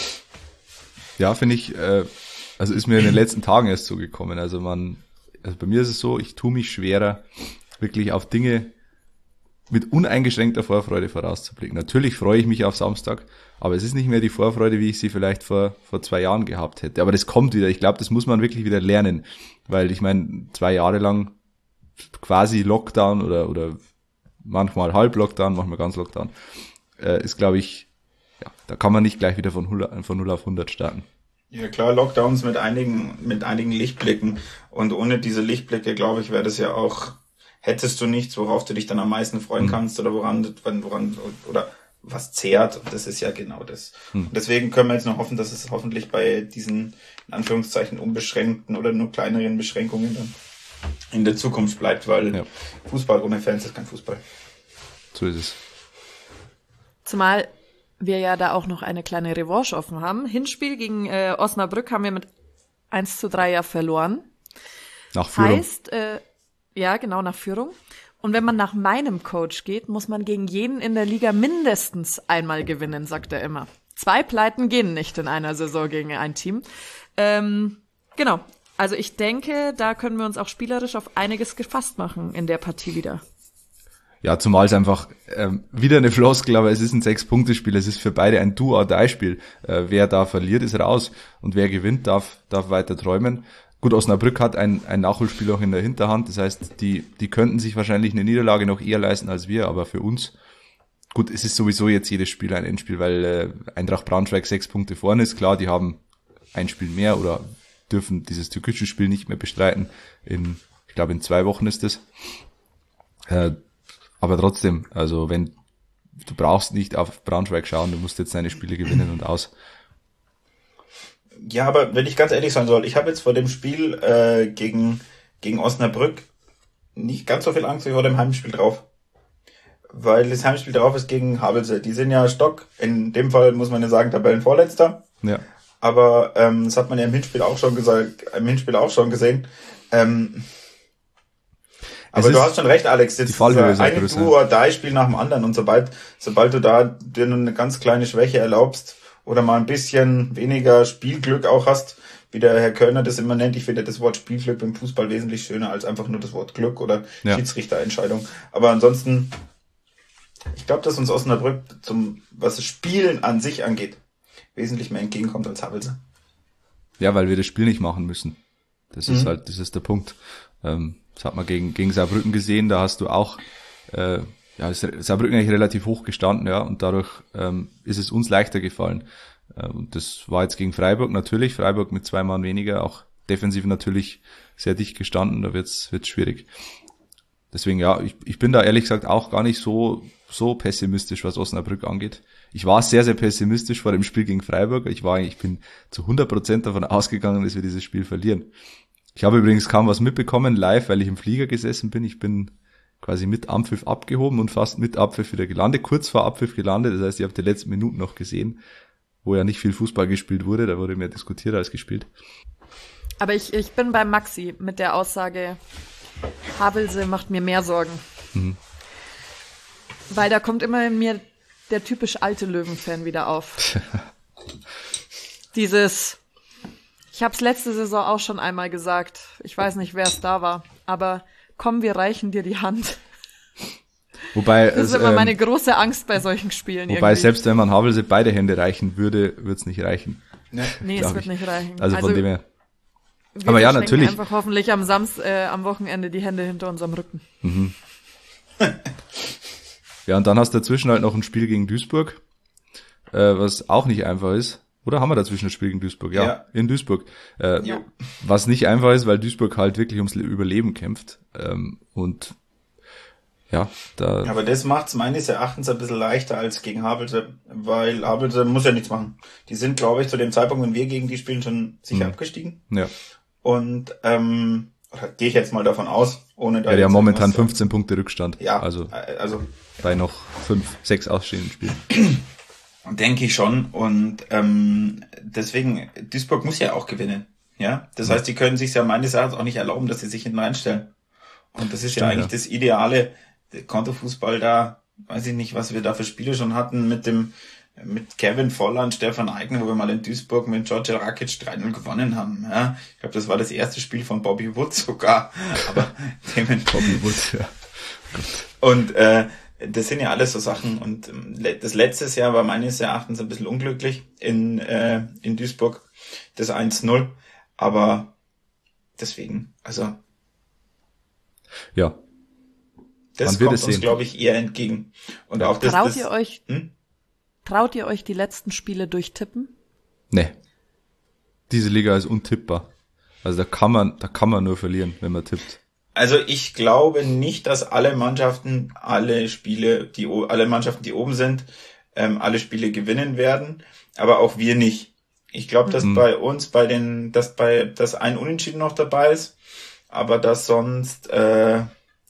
Ja, finde ich, äh, also ist mir in den letzten Tagen erst so gekommen. Also man, also bei mir ist es so, ich tue mich schwerer, wirklich auf Dinge mit uneingeschränkter Vorfreude vorauszublicken. Natürlich freue ich mich auf Samstag, aber es ist nicht mehr die Vorfreude, wie ich sie vielleicht vor vor zwei Jahren gehabt hätte. Aber das kommt wieder. Ich glaube, das muss man wirklich wieder lernen, weil ich meine, zwei Jahre lang quasi Lockdown oder oder manchmal halb Lockdown, manchmal ganz Lockdown, äh, ist, glaube ich, ja, da kann man nicht gleich wieder von von null auf hundert starten. Ja klar, Lockdowns mit einigen mit einigen Lichtblicken, und ohne diese Lichtblicke, glaube ich, wäre das ja auch, hättest du nichts, worauf du dich dann am meisten freuen kannst, oder woran, woran, oder was zehrt. Und das ist ja genau das. Hm. Und deswegen können wir jetzt noch hoffen, dass es hoffentlich bei diesen, in Anführungszeichen, unbeschränkten oder nur kleineren Beschränkungen dann in der Zukunft bleibt, weil ja. Fußball ohne Fans ist kein Fußball. So ist es. Zumal wir ja da auch noch eine kleine Revanche offen haben. Hinspiel gegen äh, Osnabrück haben wir mit eins zu drei ja verloren. Nach Führung. Heißt, äh, ja, genau, nach Führung. Und wenn man nach meinem Coach geht, muss man gegen jeden in der Liga mindestens einmal gewinnen, sagt er immer. Zwei Pleiten gehen nicht in einer Saison gegen ein Team. Ähm, genau. Also ich denke, da können wir uns auch spielerisch auf einiges gefasst machen in der Partie wieder. Ja, zumal es einfach ähm, wieder eine Floskel, aber es ist ein Sechs-Punkte-Spiel. Es ist für beide ein Do-or-Die-Spiel. Äh, wer da verliert, ist raus. Und wer gewinnt, darf darf weiter träumen. Gut, Osnabrück hat ein, ein Nachholspiel auch in der Hinterhand. Das heißt, die die könnten sich wahrscheinlich eine Niederlage noch eher leisten als wir. Aber für uns, gut, es ist sowieso jetzt jedes Spiel ein Endspiel, weil äh, Eintracht Braunschweig sechs Punkte vorne ist. Klar, die haben ein Spiel mehr oder dürfen dieses türkische Spiel nicht mehr bestreiten. In, ich glaube, in zwei Wochen ist es. Äh, aber trotzdem, also wenn du brauchst nicht auf Braunschweig schauen, du musst jetzt deine Spiele gewinnen und aus. Ja, aber wenn ich ganz ehrlich sein soll, ich habe jetzt vor dem Spiel äh, gegen gegen Osnabrück nicht ganz so viel Angst wie vor dem Heimspiel drauf. Weil das Heimspiel drauf ist gegen Havelse. Die sind ja Stock, in dem Fall muss man ja sagen, Tabellenvorletzter. Ja. Aber ähm, das hat man ja im Hinspiel auch schon gesagt, im Hinspiel auch schon gesehen. Ähm, aber du hast schon recht, Alex, jetzt ist ein Do-or-Die-Spiel nach dem anderen, und sobald sobald du da dir nur eine ganz kleine Schwäche erlaubst oder mal ein bisschen weniger Spielglück auch hast, wie der Herr Kölner das immer nennt, ich finde das Wort Spielglück im Fußball wesentlich schöner als einfach nur das Wort Glück oder ja. Schiedsrichterentscheidung. Aber ansonsten, ich glaube, dass uns Osnabrück zum, was das Spielen an sich angeht, wesentlich mehr entgegenkommt als Havelse. Ja, weil wir das Spiel nicht machen müssen. Das mhm. ist halt, das ist der Punkt. Ähm, das hat man gegen gegen Saarbrücken gesehen, da hast du auch, äh, ja, ist Saarbrücken eigentlich relativ hoch gestanden, ja, und dadurch ähm, ist es uns leichter gefallen. Äh, und das war jetzt gegen Freiburg natürlich, Freiburg mit zwei Mann weniger, auch defensiv natürlich sehr dicht gestanden, da wird's wird's schwierig. Deswegen, ja, ich, ich bin da ehrlich gesagt auch gar nicht so so pessimistisch, was Osnabrück angeht. Ich war sehr, sehr pessimistisch vor dem Spiel gegen Freiburg. Ich war, ich bin zu hundert Prozent davon ausgegangen, dass wir dieses Spiel verlieren. Ich habe übrigens kaum was mitbekommen, live, weil ich im Flieger gesessen bin. Ich bin quasi mit Abpfiff abgehoben und fast mit Abpfiff wieder gelandet, kurz vor Abpfiff gelandet. Das heißt, ich habe die letzten Minuten noch gesehen, wo ja nicht viel Fußball gespielt wurde. Da wurde mehr diskutiert als gespielt. Aber ich, ich bin bei Maxi mit der Aussage, Havelse macht mir mehr Sorgen. Mhm. Weil da kommt immer in mir der typisch alte Löwen-Fan wieder auf. Dieses, ich habe es letzte Saison auch schon einmal gesagt, ich weiß nicht, wer es da war, aber komm, wir reichen dir die Hand. Wobei, das ist es, immer ähm, meine große Angst bei solchen Spielen. Wobei, irgendwie. Selbst wenn man Havelse beide Hände reichen würde, wird's nicht reichen. Nee, nee es wird ich. nicht reichen. Also von also, dem her. Wir aber ja, natürlich. einfach hoffentlich am Samst, äh, am Wochenende die Hände hinter unserem Rücken. Mhm. Ja, und dann hast du dazwischen halt noch ein Spiel gegen Duisburg, äh, was auch nicht einfach ist. Oder haben wir dazwischen ein Spiel gegen Duisburg? Ja, ja. in Duisburg. Äh, ja. Was nicht einfach ist, weil Duisburg halt wirklich ums Überleben kämpft. Ähm, und ja, da. Aber das macht's meines Erachtens ein bisschen leichter als gegen Havelse, weil Havelse muss ja nichts machen. Die sind, glaube ich, zu dem Zeitpunkt, wenn wir gegen die spielen, schon sicher mhm. abgestiegen. Ja. Und ähm, gehe ich jetzt mal davon aus, ohne da. Ja, die haben momentan fünfzehn Punkte Rückstand. Ja, also, also bei noch fünf, sechs ausstehenden Spielen. Denke ich schon. Und ähm, deswegen, Duisburg muss ja auch gewinnen. Ja, das ja. heißt, die können sich ja meines Erachtens auch nicht erlauben, dass sie sich hinten reinstellen. Und das ist Stimmt, ja eigentlich ja. das ideale Konterfußball da. Weiß ich nicht, was wir da für Spiele schon hatten mit dem mit Kevin Volland, Stefan Eigner, wo wir mal in Duisburg mit George Rakic drei null gewonnen haben. Ja, ich glaube, das war das erste Spiel von Bobby Wood sogar. Aber Bobby Wood, ja. Und äh, das sind ja alles so Sachen. Und äh, das letzte Jahr war meines Erachtens ein bisschen unglücklich in äh, in Duisburg, das eins null. Aber deswegen, also ja. Das kommt uns, glaube ich, eher entgegen. Und auch das, traut das, ihr euch, hm? traut ihr euch die letzten Spiele durchtippen? Nee. Diese Liga ist untippbar. Also da kann man, da kann man nur verlieren, wenn man tippt. Also ich glaube nicht, dass alle Mannschaften, alle Spiele, die, alle Mannschaften, die oben sind, ähm, alle Spiele gewinnen werden. Aber auch wir nicht. Ich glaube, dass mhm. bei uns, bei den, dass bei, dass ein Unentschieden noch dabei ist. Aber dass sonst, äh,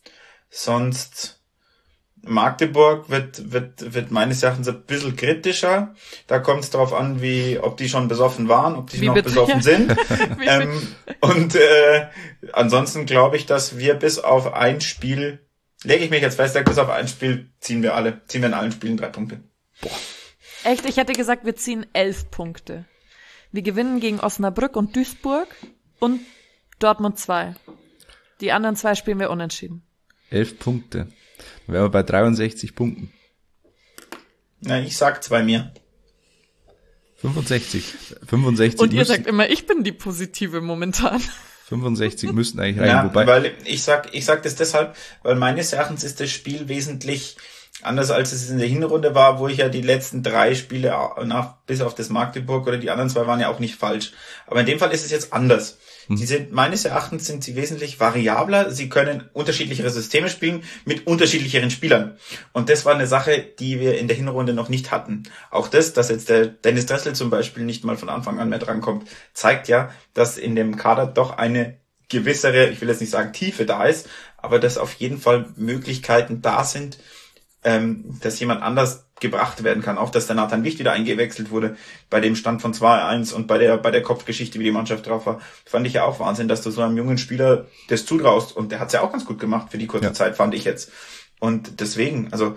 sonst Magdeburg wird wird wird meines Erachtens ein bisschen kritischer. Da kommt es darauf an, wie ob die schon besoffen waren, ob die wie noch bitte? besoffen sind. ähm, und äh, ansonsten glaube ich, dass wir bis auf ein Spiel, lege ich mich jetzt fest, bis auf ein Spiel ziehen wir alle, ziehen wir in allen Spielen drei Punkte. Boah. Echt? Ich hätte gesagt, wir ziehen elf Punkte. Wir gewinnen gegen Osnabrück und Duisburg und Dortmund zwei. Die anderen zwei spielen wir unentschieden. Elf Punkte. Dann wären wir bei dreiundsechzig Punkten. Na, ich sag zwei mehr. fünfundsechzig. fünfundsechzig. Und ihr sagt immer, ich bin die Positive momentan. fünfundsechzig müssten eigentlich rein. Ja, wobei weil ich sag, ich sag das deshalb, weil meines Erachtens ist das Spiel wesentlich anders, als es in der Hinrunde war, wo ich ja die letzten drei Spiele nach, bis auf das Magdeburg oder die anderen zwei waren ja auch nicht falsch. Aber in dem Fall ist es jetzt anders. Sie sind, meines Erachtens sind sie wesentlich variabler. Sie können unterschiedlichere Systeme spielen mit unterschiedlicheren Spielern. Und das war eine Sache, die wir in der Hinrunde noch nicht hatten. Auch das, dass jetzt der Dennis Dressel zum Beispiel nicht mal von Anfang an mehr drankommt, zeigt ja, dass in dem Kader doch eine gewissere, ich will jetzt nicht sagen Tiefe da ist, aber dass auf jeden Fall Möglichkeiten da sind, ähm, dass jemand anders gebracht werden kann. Auch, dass der Nathan Wicht wieder eingewechselt wurde bei dem Stand von zwei eins und bei der bei der Kopfgeschichte, wie die Mannschaft drauf war, fand ich ja auch Wahnsinn, dass du so einem jungen Spieler das zutraust. Und der hat's ja auch ganz gut gemacht für die kurze ja. Zeit, fand ich jetzt. Und deswegen, also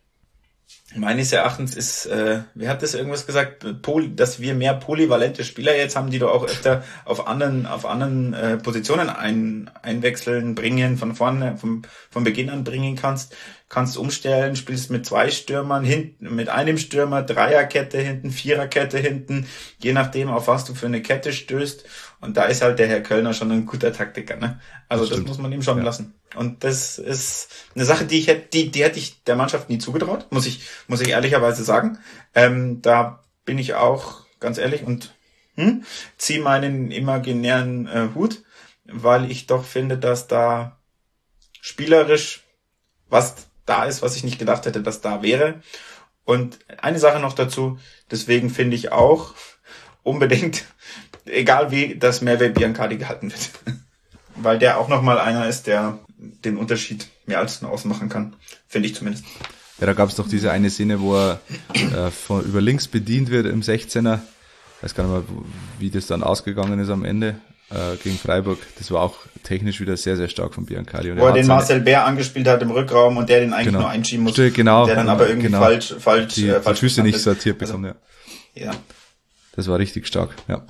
meines Erachtens ist, äh, wer hat das irgendwas gesagt, Poly, dass wir mehr polyvalente Spieler jetzt haben, die du auch öfter auf anderen auf anderen äh, Positionen ein, einwechseln, bringen, von vorne, vom, von Beginn an bringen kannst, kannst umstellen, spielst mit zwei Stürmern, hinten mit einem Stürmer, Dreierkette hinten, Viererkette hinten, je nachdem, auf was du für eine Kette stößt. Und da ist halt der Herr Kölner schon ein guter Taktiker, ne? Also das, das muss man ihm schon ja. lassen. Und das ist eine Sache, die ich hätte, die, die hätte ich der Mannschaft nie zugetraut, muss ich, muss ich ehrlicherweise sagen. Ähm, da bin ich auch ganz ehrlich und hm, ziehe meinen imaginären äh, Hut, weil ich doch finde, dass da spielerisch was da ist, was ich nicht gedacht hätte, dass da wäre. Und eine Sache noch dazu, deswegen finde ich auch unbedingt, egal wie, dass Merve Biancardi gehalten wird. Weil der auch nochmal einer ist, der den Unterschied mehr als nur ausmachen kann. Finde ich zumindest. Ja, da gab es doch diese eine Szene, wo er äh, von, über links bedient wird im sechzehner. Ich weiß gar nicht mal, wie das dann ausgegangen ist am Ende. äh, gegen Freiburg, das war auch technisch wieder sehr, sehr stark von Biancalli. Und Wo er, er den seine, Marcel Bär angespielt hat im Rückraum und der den eigentlich genau. nur einschieben muss. Stimmt, genau, der dann aber irgendwie genau. falsch, falsch, die, äh, falsch die Füße nicht ist. sortiert bekommen, also, ja. Ja. Das war richtig stark, ja.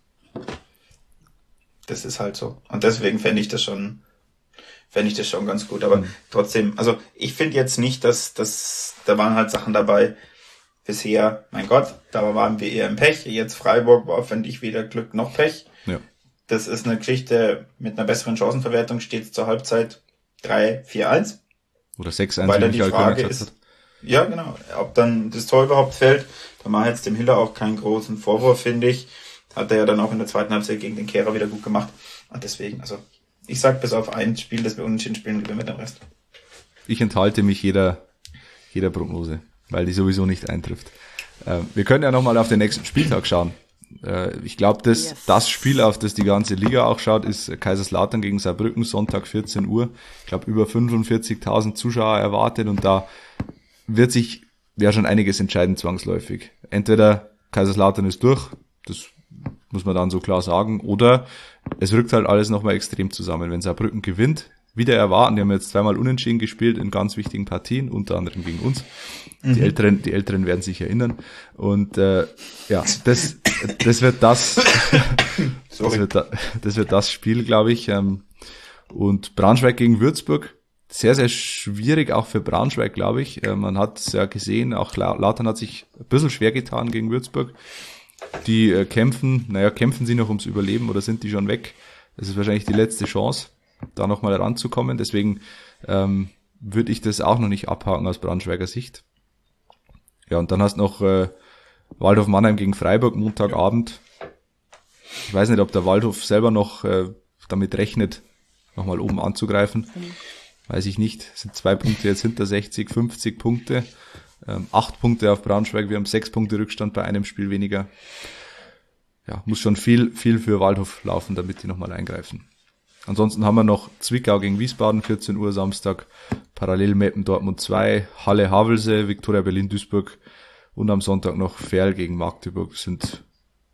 Das ist halt so. Und deswegen fände ich das schon, fände ich das schon ganz gut. Aber mhm. trotzdem, also ich finde jetzt nicht, dass, dass, da waren halt Sachen dabei, bisher, mein Gott, da waren wir eher im Pech. Jetzt Freiburg war, finde ich, weder Glück noch Pech. Ja. Das ist eine Geschichte mit einer besseren Chancenverwertung, steht es zur Halbzeit drei vier eins. Oder sechs eins, weil dann die Frage ist, hat. ja genau, ob dann das Tor überhaupt fällt. Da mache jetzt dem Hiller auch keinen großen Vorwurf, finde ich. Hat er ja dann auch in der zweiten Halbzeit gegen den Kehrer wieder gut gemacht. Und deswegen, also ich sag, bis auf ein Spiel, das wir unentschieden spielen, gewinnen wir den Rest. Ich enthalte mich jeder, jeder Prognose, weil die sowieso nicht eintrifft. Äh, wir können ja nochmal auf den nächsten Spieltag schauen. Äh, ich glaube, das, yes. das Spiel, auf das die ganze Liga auch schaut, ist Kaiserslautern gegen Saarbrücken, Sonntag vierzehn Uhr. Ich glaube, über fünfundvierzigtausend Zuschauer erwartet und da wird sich ja schon einiges entscheiden zwangsläufig. Entweder Kaiserslautern ist durch, das muss man dann so klar sagen, oder es rückt halt alles nochmal extrem zusammen. Wenn Saarbrücken gewinnt, wieder erwarten, die haben jetzt zweimal unentschieden gespielt in ganz wichtigen Partien, unter anderem gegen uns. Mhm. Die Älteren, die Älteren werden sich erinnern. Und äh, ja, das, das wird das, das wird, da, das wird das Spiel, glaube ich. Ähm, und Braunschweig gegen Würzburg, sehr, sehr schwierig auch für Braunschweig, glaube ich. Äh, man hat es ja gesehen, auch Lautern hat sich ein bisschen schwer getan gegen Würzburg. Die äh, kämpfen, naja, kämpfen sie noch ums Überleben oder sind die schon weg? Das ist wahrscheinlich die letzte Chance, da nochmal ranzukommen. Deswegen ähm, würde ich das auch noch nicht abhaken aus Braunschweiger Sicht. Ja, und dann hast noch äh, Waldhof Mannheim gegen Freiburg, Montagabend. Ich weiß nicht, ob der Waldhof selber noch äh, damit rechnet, nochmal oben anzugreifen. Weiß ich nicht. Es sind zwei Punkte jetzt hinter sechzig, fünfzig Punkte. Ähm, acht Punkte auf Braunschweig. Wir haben sechs Punkte Rückstand bei einem Spiel weniger. Ja, muss schon viel, viel für Waldhof laufen, damit die nochmal eingreifen. Ansonsten haben wir noch Zwickau gegen Wiesbaden, vierzehn Uhr Samstag. Parallel Meppen Dortmund zwei, Halle Havelse, Viktoria Berlin Duisburg und am Sonntag noch Ferl gegen Magdeburg. Sind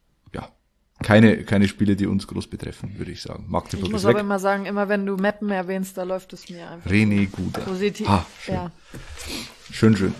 ja keine keine Spiele, die uns groß betreffen, würde ich sagen. Magdeburg ich muss ist aber weg. immer sagen, immer wenn du Meppen erwähnst, da läuft es mir einfach René Guder. positiv. Ah, schön. Ja. schön, schön.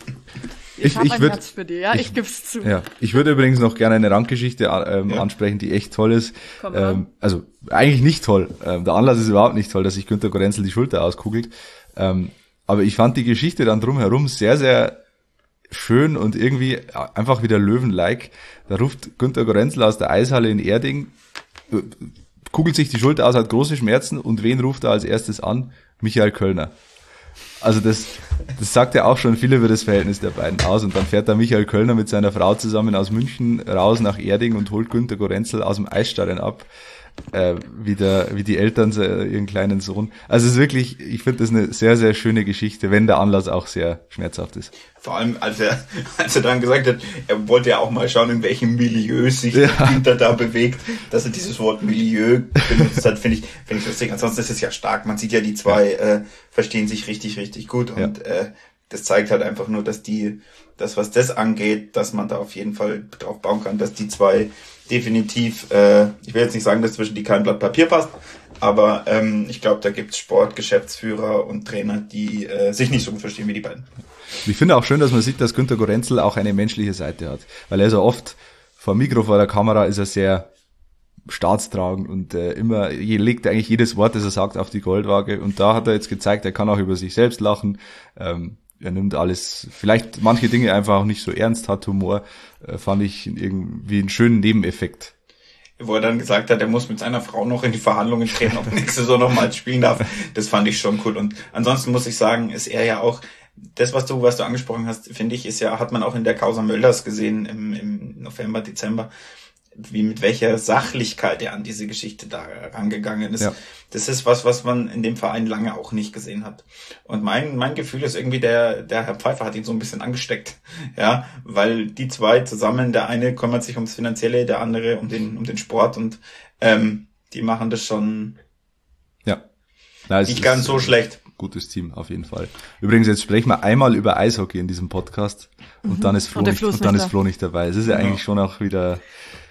Ich, ich habe ich ein würd, Herz für dich, ja, ich, ich geb's zu. Ja, ich würde übrigens noch gerne eine Randgeschichte ähm, ja. ansprechen, die echt toll ist. Ähm, also eigentlich nicht toll. Ähm, der Anlass ist überhaupt nicht toll, dass sich Günter Gorenzel die Schulter auskugelt. Ähm, aber ich fand die Geschichte dann drumherum sehr, sehr schön und irgendwie einfach wieder Löwen-like. Da ruft Günter Gorenzel aus der Eishalle in Erding, äh, kugelt sich die Schulter aus, hat große Schmerzen und wen ruft er als erstes an? Michael Kölner. Also das, das sagt ja auch schon viel über das Verhältnis der beiden aus. Und dann fährt da Michael Kölner mit seiner Frau zusammen aus München raus nach Erding und holt Günter Gorenzel aus dem Eisstadion ab, äh, wie, der, wie die Eltern ihren kleinen Sohn. Also es ist wirklich, ich finde das eine sehr, sehr schöne Geschichte, wenn der Anlass auch sehr schmerzhaft ist. Vor allem, als er, als er dann gesagt hat, er wollte ja auch mal schauen, in welchem Milieu sich ja. Günther da bewegt, dass er dieses Wort Milieu benutzt hat, finde ich, finde ich lustig. Ansonsten ist es ja stark. Man sieht ja, die zwei ja. Äh, verstehen sich richtig, richtig gut und ja. äh, das zeigt halt einfach nur, dass die, das was das angeht, dass man da auf jeden Fall drauf bauen kann, dass die zwei definitiv, äh, ich will jetzt nicht sagen, dass zwischen die kein Blatt Papier passt, aber ähm, ich glaube, da gibt's Sportgeschäftsführer und Trainer, die äh, sich nicht so gut verstehen wie die beiden. Ich finde auch schön, dass man sieht, dass Günter Gorenzel auch eine menschliche Seite hat, weil er so oft vor dem Mikro, vor der Kamera ist er sehr staatstragend und äh, immer je, legt eigentlich jedes Wort, das er sagt, auf die Goldwaage und da hat er jetzt gezeigt, er kann auch über sich selbst lachen, ähm, er nimmt alles, vielleicht manche Dinge einfach auch nicht so ernst, hat Humor, äh, fand ich irgendwie einen schönen Nebeneffekt. Wo er dann gesagt hat, er muss mit seiner Frau noch in die Verhandlungen treten, ob er nächste Saison nochmal spielen darf, das fand ich schon cool und ansonsten muss ich sagen, ist er ja auch, das, was du, was du angesprochen hast, finde ich, ist ja, hat man auch in der Causa Mölders gesehen im, im November, Dezember, wie mit welcher Sachlichkeit er an diese Geschichte da rangegangen ist. Ja. Das ist was, was man in dem Verein lange auch nicht gesehen hat. Und mein, mein Gefühl ist irgendwie, der, der Herr Pfeiffer hat ihn so ein bisschen angesteckt. Ja, weil die zwei zusammen, der eine kümmert sich ums Finanzielle, der andere um den, um den Sport und, ähm, die machen das schon, ja. Na, nicht ganz so schlecht. Gutes Team, auf jeden Fall. Übrigens, jetzt sprechen wir einmal über Eishockey in diesem Podcast und mhm. dann ist Flo, und nicht, und dann ist Flo nicht dabei. Es ist ja eigentlich schon auch wieder,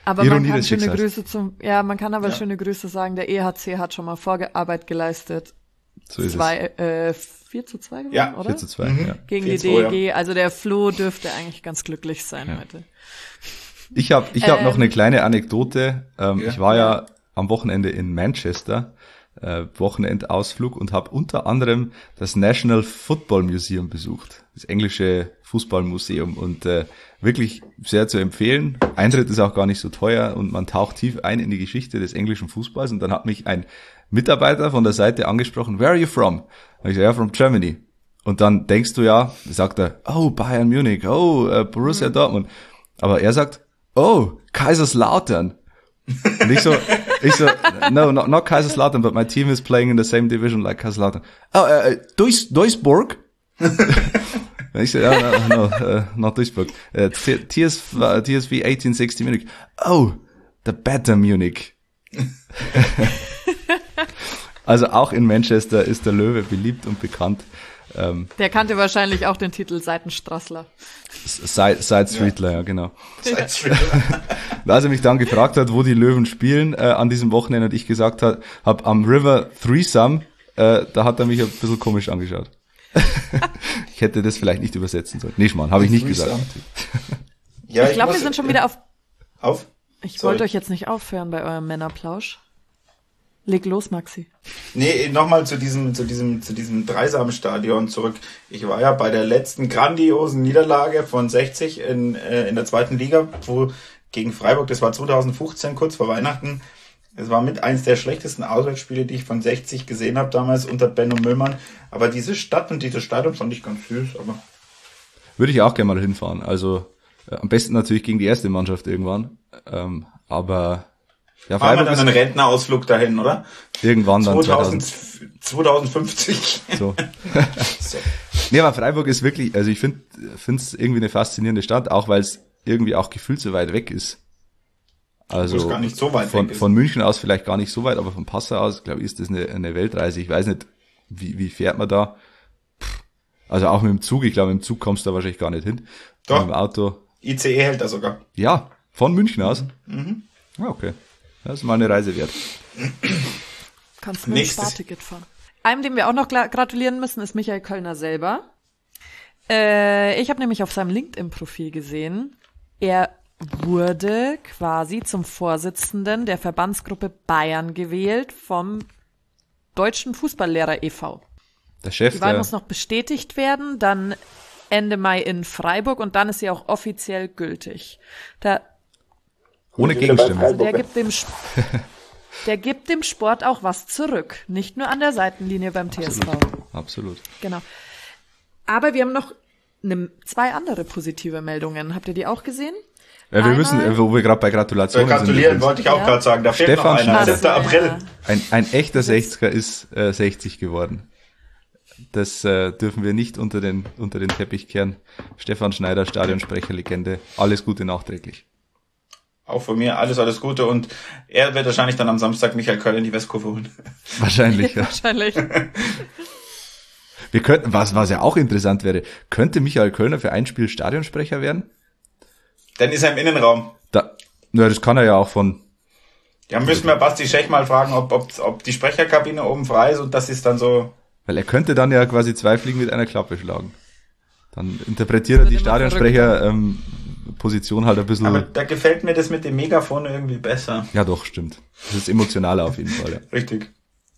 Aber Ironie man kann des schöne Schicksals. Grüße zum, ja, man kann aber Ja. schöne Grüße sagen. Der E H C hat schon mal Vorarbeit geleistet. So ist Zwei, äh, vier zu zwei gewonnen, Ja, oder? vier zu zwei, Mhm. ja. Gegen die vier zu zwei, D E G. Also der Flo dürfte eigentlich ganz glücklich sein Ja. heute. Ich habe ich hab Ähm. noch eine kleine Anekdote. Ähm, Ja. Ich war ja am Wochenende in Manchester, äh, Wochenendausflug, und habe unter anderem das National Football Museum besucht, das englische Fußballmuseum, und äh, wirklich sehr zu empfehlen. Eintritt ist auch gar nicht so teuer und man taucht tief ein in die Geschichte des englischen Fußballs. Und dann hat mich ein Mitarbeiter von der Seite angesprochen: Where are you from? Und ich so, ja, from Germany. Und dann denkst du ja, sagt er, oh, Bayern Munich, oh, äh, Borussia Dortmund. Aber er sagt, oh, Kaiserslautern. Und ich so, ich so, no, not, not Kaiserslautern, but my team is playing in the same division like Kaiserslautern. Oh, uh, Duis, Duisburg? Und ich so, ja, no, no, uh, not Duisburg. Uh, T S V, T S V eighteen sixty Munich. Oh, the better Munich. Also auch in Manchester ist der Löwe beliebt und bekannt. Ähm, Der kannte wahrscheinlich auch den Titel Seitenstrassler. Side, Side Streetler, ja, genau. Side Street. Als er mich dann gefragt hat, wo die Löwen spielen äh, an diesem Wochenende, und ich gesagt habe, hab am River Threesome, äh, da hat er mich ein bisschen komisch angeschaut. Ich hätte das vielleicht nicht übersetzen sollen. Nee, Schmarrn, habe ich nicht gesagt. Ja, Ich glaube, muss- wir sind schon wieder auf. Auf? Ich Sorry. wollte euch jetzt nicht aufhören bei eurem Männerplausch. Leg los, Maxi. Nee, nochmal zu diesem, zu diesem, zu diesem Dreisamstadion zurück. Ich war ja bei der letzten grandiosen Niederlage von sechzig in, äh, in der zweiten Liga, wo gegen Freiburg, das war zwanzig fünfzehn, kurz vor Weihnachten. Es war mit eins der schlechtesten Auswärtsspiele, die ich von sechzig gesehen habe, damals unter Benno Müllmann. Aber diese Stadt und dieses Stadion fand ich ganz süß, aber. Würde ich auch gerne mal hinfahren. Also äh, am besten natürlich gegen die erste Mannschaft irgendwann. Ähm, aber ja, Machen wir Freiburg dann ist einen Rentnerausflug dahin, oder? irgendwann dann zweitausend, zweitausend. zwanzig fünfzig. So. So. Nee, aber Freiburg ist wirklich, also ich finde es irgendwie eine faszinierende Stadt, auch weil es irgendwie auch gefühlt so weit weg ist. Also Wo es gar nicht so weit von, weg ist. von München aus vielleicht gar nicht so weit, aber von Passau aus, glaube ich, ist das eine, eine Weltreise. Ich weiß nicht, wie, wie fährt man da? Pff. Also auch mit dem Zug, ich glaube, mit dem Zug kommst du da wahrscheinlich gar nicht hin. Doch. Mit dem Auto. I C E hält da sogar. Ja, von München aus. Mhm. Ah, okay. Das ist mal eine Reise wert. Kannst mit dem Nächstes- Sparticket fahren. Einem, dem wir auch noch gra- gratulieren müssen, ist Michael Kölner selber. Äh, ich habe nämlich auf seinem LinkedIn-Profil gesehen, er wurde quasi zum Vorsitzenden der Verbandsgruppe Bayern gewählt vom Deutschen Fußballlehrer e V. Der Chef, Die Wahl der, muss noch bestätigt werden, dann Ende Mai in Freiburg und dann ist sie auch offiziell gültig. Da, ohne Gegenstimme. also der gibt dem Sp- der gibt dem Sport auch was zurück, nicht nur an der Seitenlinie beim T S V. Absolut. Genau. Aber wir haben noch ne, zwei andere positive Meldungen. Habt ihr die auch gesehen? Ja, wir Einmal- müssen, äh, wo wir gerade bei Soll Gratulieren sind. gratulieren, übrigens. wollte ich auch Ja. gerade sagen. Da fehlt Stefan noch einer. Schneider. siebter April. Ja. Ein, ein echter sechziger ist äh, sechzig geworden. Das äh, dürfen wir nicht unter den unter den Teppich kehren. Stefan Schneider, Stadionsprecher, Legende. Alles Gute nachträglich. Auch von mir alles, alles Gute. Und er wird wahrscheinlich dann am Samstag Michael Köln in die Westkurve holen. Wahrscheinlich, ja. Wahrscheinlich. Wir könnten, was, was ja auch interessant wäre, könnte Michael Kölner für ein Spiel Stadionsprecher werden? Dann ist er im Innenraum. Da, na, das kann er ja auch von, Ja, müssen wir Basti Schech mal fragen, ob, ob, ob die Sprecherkabine oben frei ist und das ist dann so. weil er könnte dann ja quasi zwei Fliegen mit einer Klappe schlagen. Dann interpretiert er Wird die immer Stadionsprecher ähm, Position halt ein bisschen. Aber da gefällt mir das mit dem Megafon irgendwie besser. Ja, doch, stimmt. Das ist emotionaler auf jeden Fall. Ja. Richtig.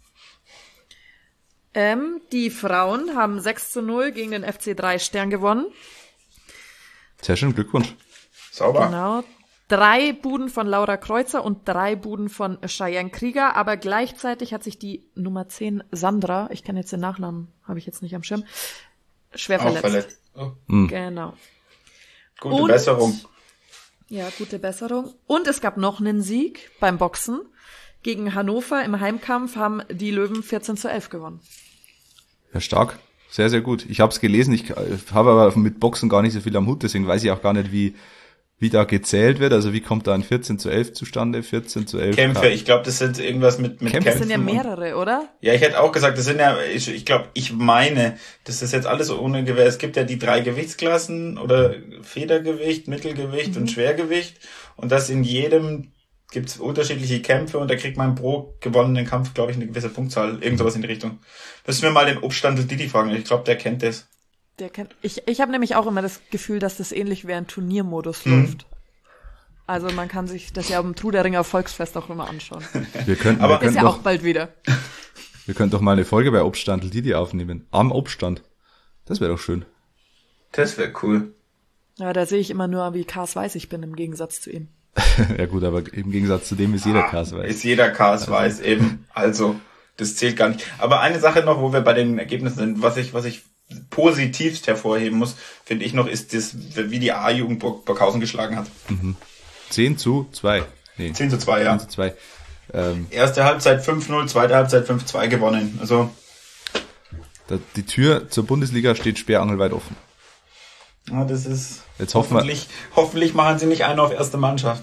ähm, die Frauen haben sechs zu null gegen den F C drei Stern gewonnen. Sehr schön, Glückwunsch. Sauber. Genau. Drei Buden von Laura Kreuzer und drei Buden von Cheyenne Krieger, aber gleichzeitig hat sich die Nummer zehn Sandra, ich kenne jetzt den Nachnamen, habe ich jetzt nicht am Schirm, schwer Auch verletzt. verletzt. Oh, Genau. gute Und- Besserung. Ja, gute Besserung. Und es gab noch einen Sieg beim Boxen. Gegen Hannover im Heimkampf haben die Löwen vierzehn zu elf gewonnen. Ja, stark. Sehr, sehr gut. Ich habe es gelesen, ich habe aber mit Boxen gar nicht so viel am Hut, deswegen weiß ich auch gar nicht, wie wie da gezählt wird. Also wie kommt da ein vierzehn zu elf zustande? vierzehn zu elf. Kämpfe, ich glaube, das sind irgendwas mit, mit Kämpfe. Das Kämpfen. sind ja und- mehrere, oder? Ja, ich hätte auch gesagt, das sind ja, ich, ich glaube, ich meine, das ist jetzt alles ohne Gewehr. Es gibt ja die drei Gewichtsklassen oder Federgewicht, Mittelgewicht Mhm. und Schwergewicht. und dass in jedem gibt's unterschiedliche Kämpfe und da kriegt man pro gewonnenen Kampf, glaube ich, eine gewisse Punktzahl, irgend sowas in die Richtung. Müssen wir mal den Obstandl Didi fragen, ich glaube, der kennt das. Der kennt, ich ich habe nämlich auch immer das Gefühl, dass das ähnlich wie ein Turniermodus Mhm. läuft. Also man kann sich das ja am Truderinger Volksfest auch immer anschauen. Wir könnten, Aber wir Das ist könnten ja doch, auch bald wieder. wir könnten doch mal eine Folge bei Obstandl Didi aufnehmen. Am Obstand. Das wäre doch schön. Das wäre cool. Ja, da sehe ich immer nur, wie Kars weiß ich bin im Gegensatz zu ihm. Ja gut, aber im Gegensatz zu dem ist jeder Kass weiß. Ist jeder Cast weiß, eben. Also, das zählt gar nicht. Aber eine Sache noch, wo wir bei den Ergebnissen sind, was ich, was ich positivst hervorheben muss, finde ich noch, ist das, wie die A-Jugend Burg- Burghausen geschlagen hat. zehn zu zwei. Nee, zehn zu zwei, ja. zehn zu zwei. Ähm, Erste Halbzeit fünf null, zweite Halbzeit fünf zwei gewonnen. Also, da, die Tür zur Bundesliga steht sperrangelweit offen. ja, das ist, Jetzt hoffen wir, hoffentlich, hoffentlich machen sie nicht einen auf erste Mannschaft.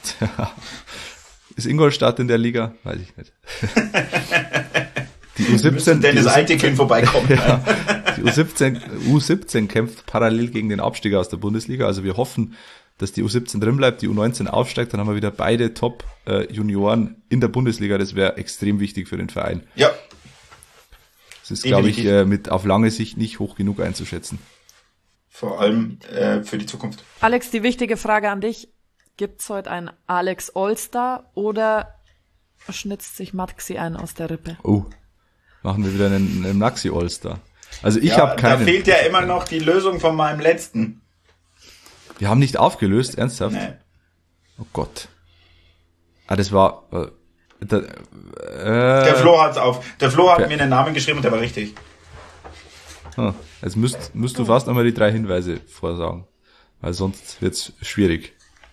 ist Ingolstadt in der Liga? Weiß ich nicht. Die U Müsste siebzehn, die Dennis U Eitekin vorbeikommen. Ja, die U siebzehn, U siebzehn kämpft parallel gegen den Abstieg aus der Bundesliga. Also wir hoffen, dass die U siebzehn drin bleibt, die U neunzehn aufsteigt. Dann haben wir wieder beide Top-Junioren in der Bundesliga. Das wäre extrem wichtig für den Verein. Ja, Das ist, glaube ich, Definitiv. äh, mit auf lange Sicht nicht hoch genug einzuschätzen. vor allem äh, für die Zukunft. Alex, die wichtige Frage an dich. Gibt's heute einen Alex All-Star oder schnitzt sich Maxi ein aus der Rippe? Oh, machen wir wieder einen, einen Maxi All-Star. Also ich Ja, habe da keinen. fehlt ja immer noch die Lösung von meinem letzten. Wir haben nicht aufgelöst, ernsthaft? Nee. Oh Gott. Ah, das war... Äh, da, äh, Der Flo hat's auf. Der Flo hat Ja. mir einen Namen geschrieben und der war richtig. hm, jetzt müsst, müsst du fast nochmal die drei Hinweise vorsagen. Weil sonst wird's schwierig.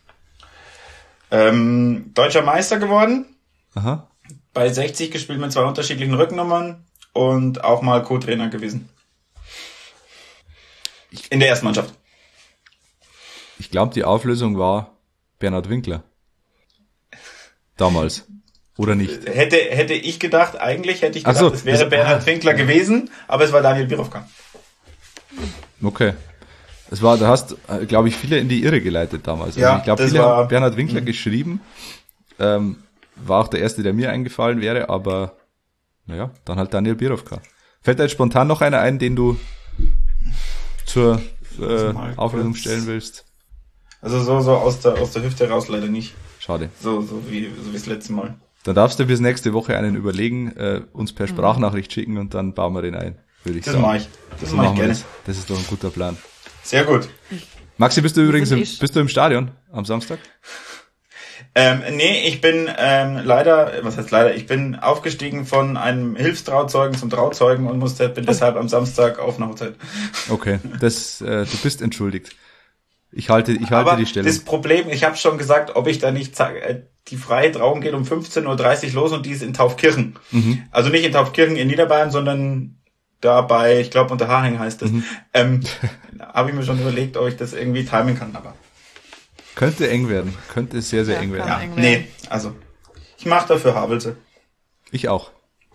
Ähm, Deutscher Meister geworden, Aha. bei sechzig gespielt mit zwei unterschiedlichen Rückennummern und auch mal Co-Trainer gewesen. In der ersten Mannschaft. Ich glaube, die Auflösung war Bernhard Winkler. Damals. Oder nicht? Hätte hätte ich gedacht, eigentlich hätte ich Ach gedacht, so, es wäre das- Bernhard Winkler gewesen, aber es war Daniel Birovka. Okay. Es war, da hast, glaube ich, viele in die Irre geleitet damals. Ja, Also ich glaube, das viele war- haben Bernhard Winkler geschrieben. Ähm, war auch der erste, der mir eingefallen wäre, aber naja, dann halt Daniel Birovka. Fällt da jetzt spontan noch einer ein, den du zur äh, mal Auflösung kurz- stellen willst? Also so so aus der aus der Hüfte raus leider nicht. Schade. So so wie so wie das letzte Mal. Dann darfst du bis nächste Woche einen überlegen, äh, uns per Sprachnachricht schicken und dann bauen wir den ein, würde ich Das sagen. mache ich. Das So mache ich machen wir gerne. das. Das ist doch ein guter Plan. Sehr gut. Maxi, bist du übrigens sind im, eh sch- bist du im Stadion am Samstag? Ähm, nee, ich bin ähm, leider, was heißt leider, ich bin aufgestiegen von einem Hilfstrauzeugen zum Trauzeugen und musste, bin deshalb am Samstag auf einer Hochzeit. Okay, das, äh, du bist entschuldigt. Ich halte, ich halte Aber die Stellung. das Problem, ich habe schon gesagt, ob ich da nicht sage, äh, die freie Trauung geht um fünfzehn Uhr dreißig los und die ist in Taufkirchen. Mhm. Also nicht in Taufkirchen in Niederbayern, sondern da bei, ich glaube unter Haching heißt das. Mhm. Ähm, habe ich mir schon überlegt, ob ich das irgendwie timen kann, aber Könnte eng werden. Könnte sehr, sehr Ja, eng werden. kann. ja, eng nee, werden. also ich mache dafür Havelse. Ich auch.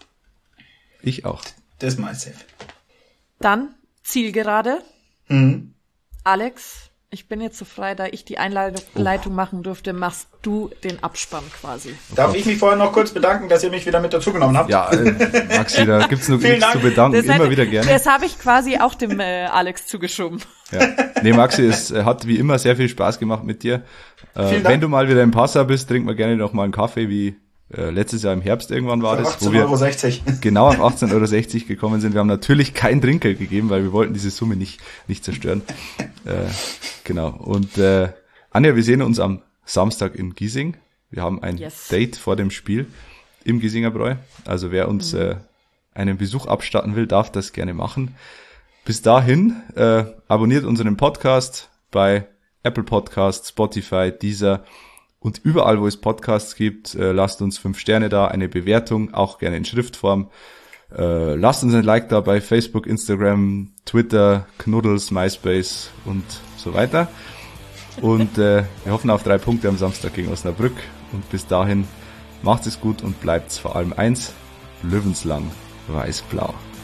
Ich auch. Das ist mein Safe. Dann Zielgerade. Mhm. Alex, ich bin jetzt so frei, da ich die Einleitung Leitung machen durfte, machst du den Abspann quasi. Darf ich mich vorher noch kurz bedanken, dass ihr mich wieder mit dazugenommen habt? Ja, äh, Maxi, da gibt's nur Vielen nichts Dank. zu bedanken. Das, Immer hätte- wieder gerne. das habe ich quasi auch dem äh, Alex zugeschoben. Ja. Nee, Maxi, es äh, hat wie immer sehr viel Spaß gemacht mit dir. Äh, Dank. wenn du mal wieder im Passau bist, trinken wir gerne noch mal einen Kaffee, wie äh, letztes Jahr im Herbst irgendwann war das, wo achtzehn wir Euro sechzig. genau auf achtzehn Euro sechzig gekommen sind. Wir haben natürlich kein Trinkgeld gegeben, weil wir wollten diese Summe nicht nicht zerstören. Äh, genau. Und äh, Anja, wir sehen uns am Samstag in Giesing. Wir haben ein Yes. Date vor dem Spiel im Giesinger Bräu. Also wer uns Mhm. äh, einen Besuch abstatten will, darf das gerne machen. Bis dahin, äh, abonniert unseren Podcast bei Apple Podcasts, Spotify, Deezer und überall, wo es Podcasts gibt. Äh, lasst uns fünf Sterne da, eine Bewertung, auch gerne in Schriftform. Äh, lasst uns ein Like da bei Facebook, Instagram, Twitter, Knuddels, MySpace und so weiter. Und äh, wir hoffen auf drei Punkte am Samstag gegen Osnabrück. Und bis dahin macht es gut und bleibt vor allem eins, löwenslang weiß-blau.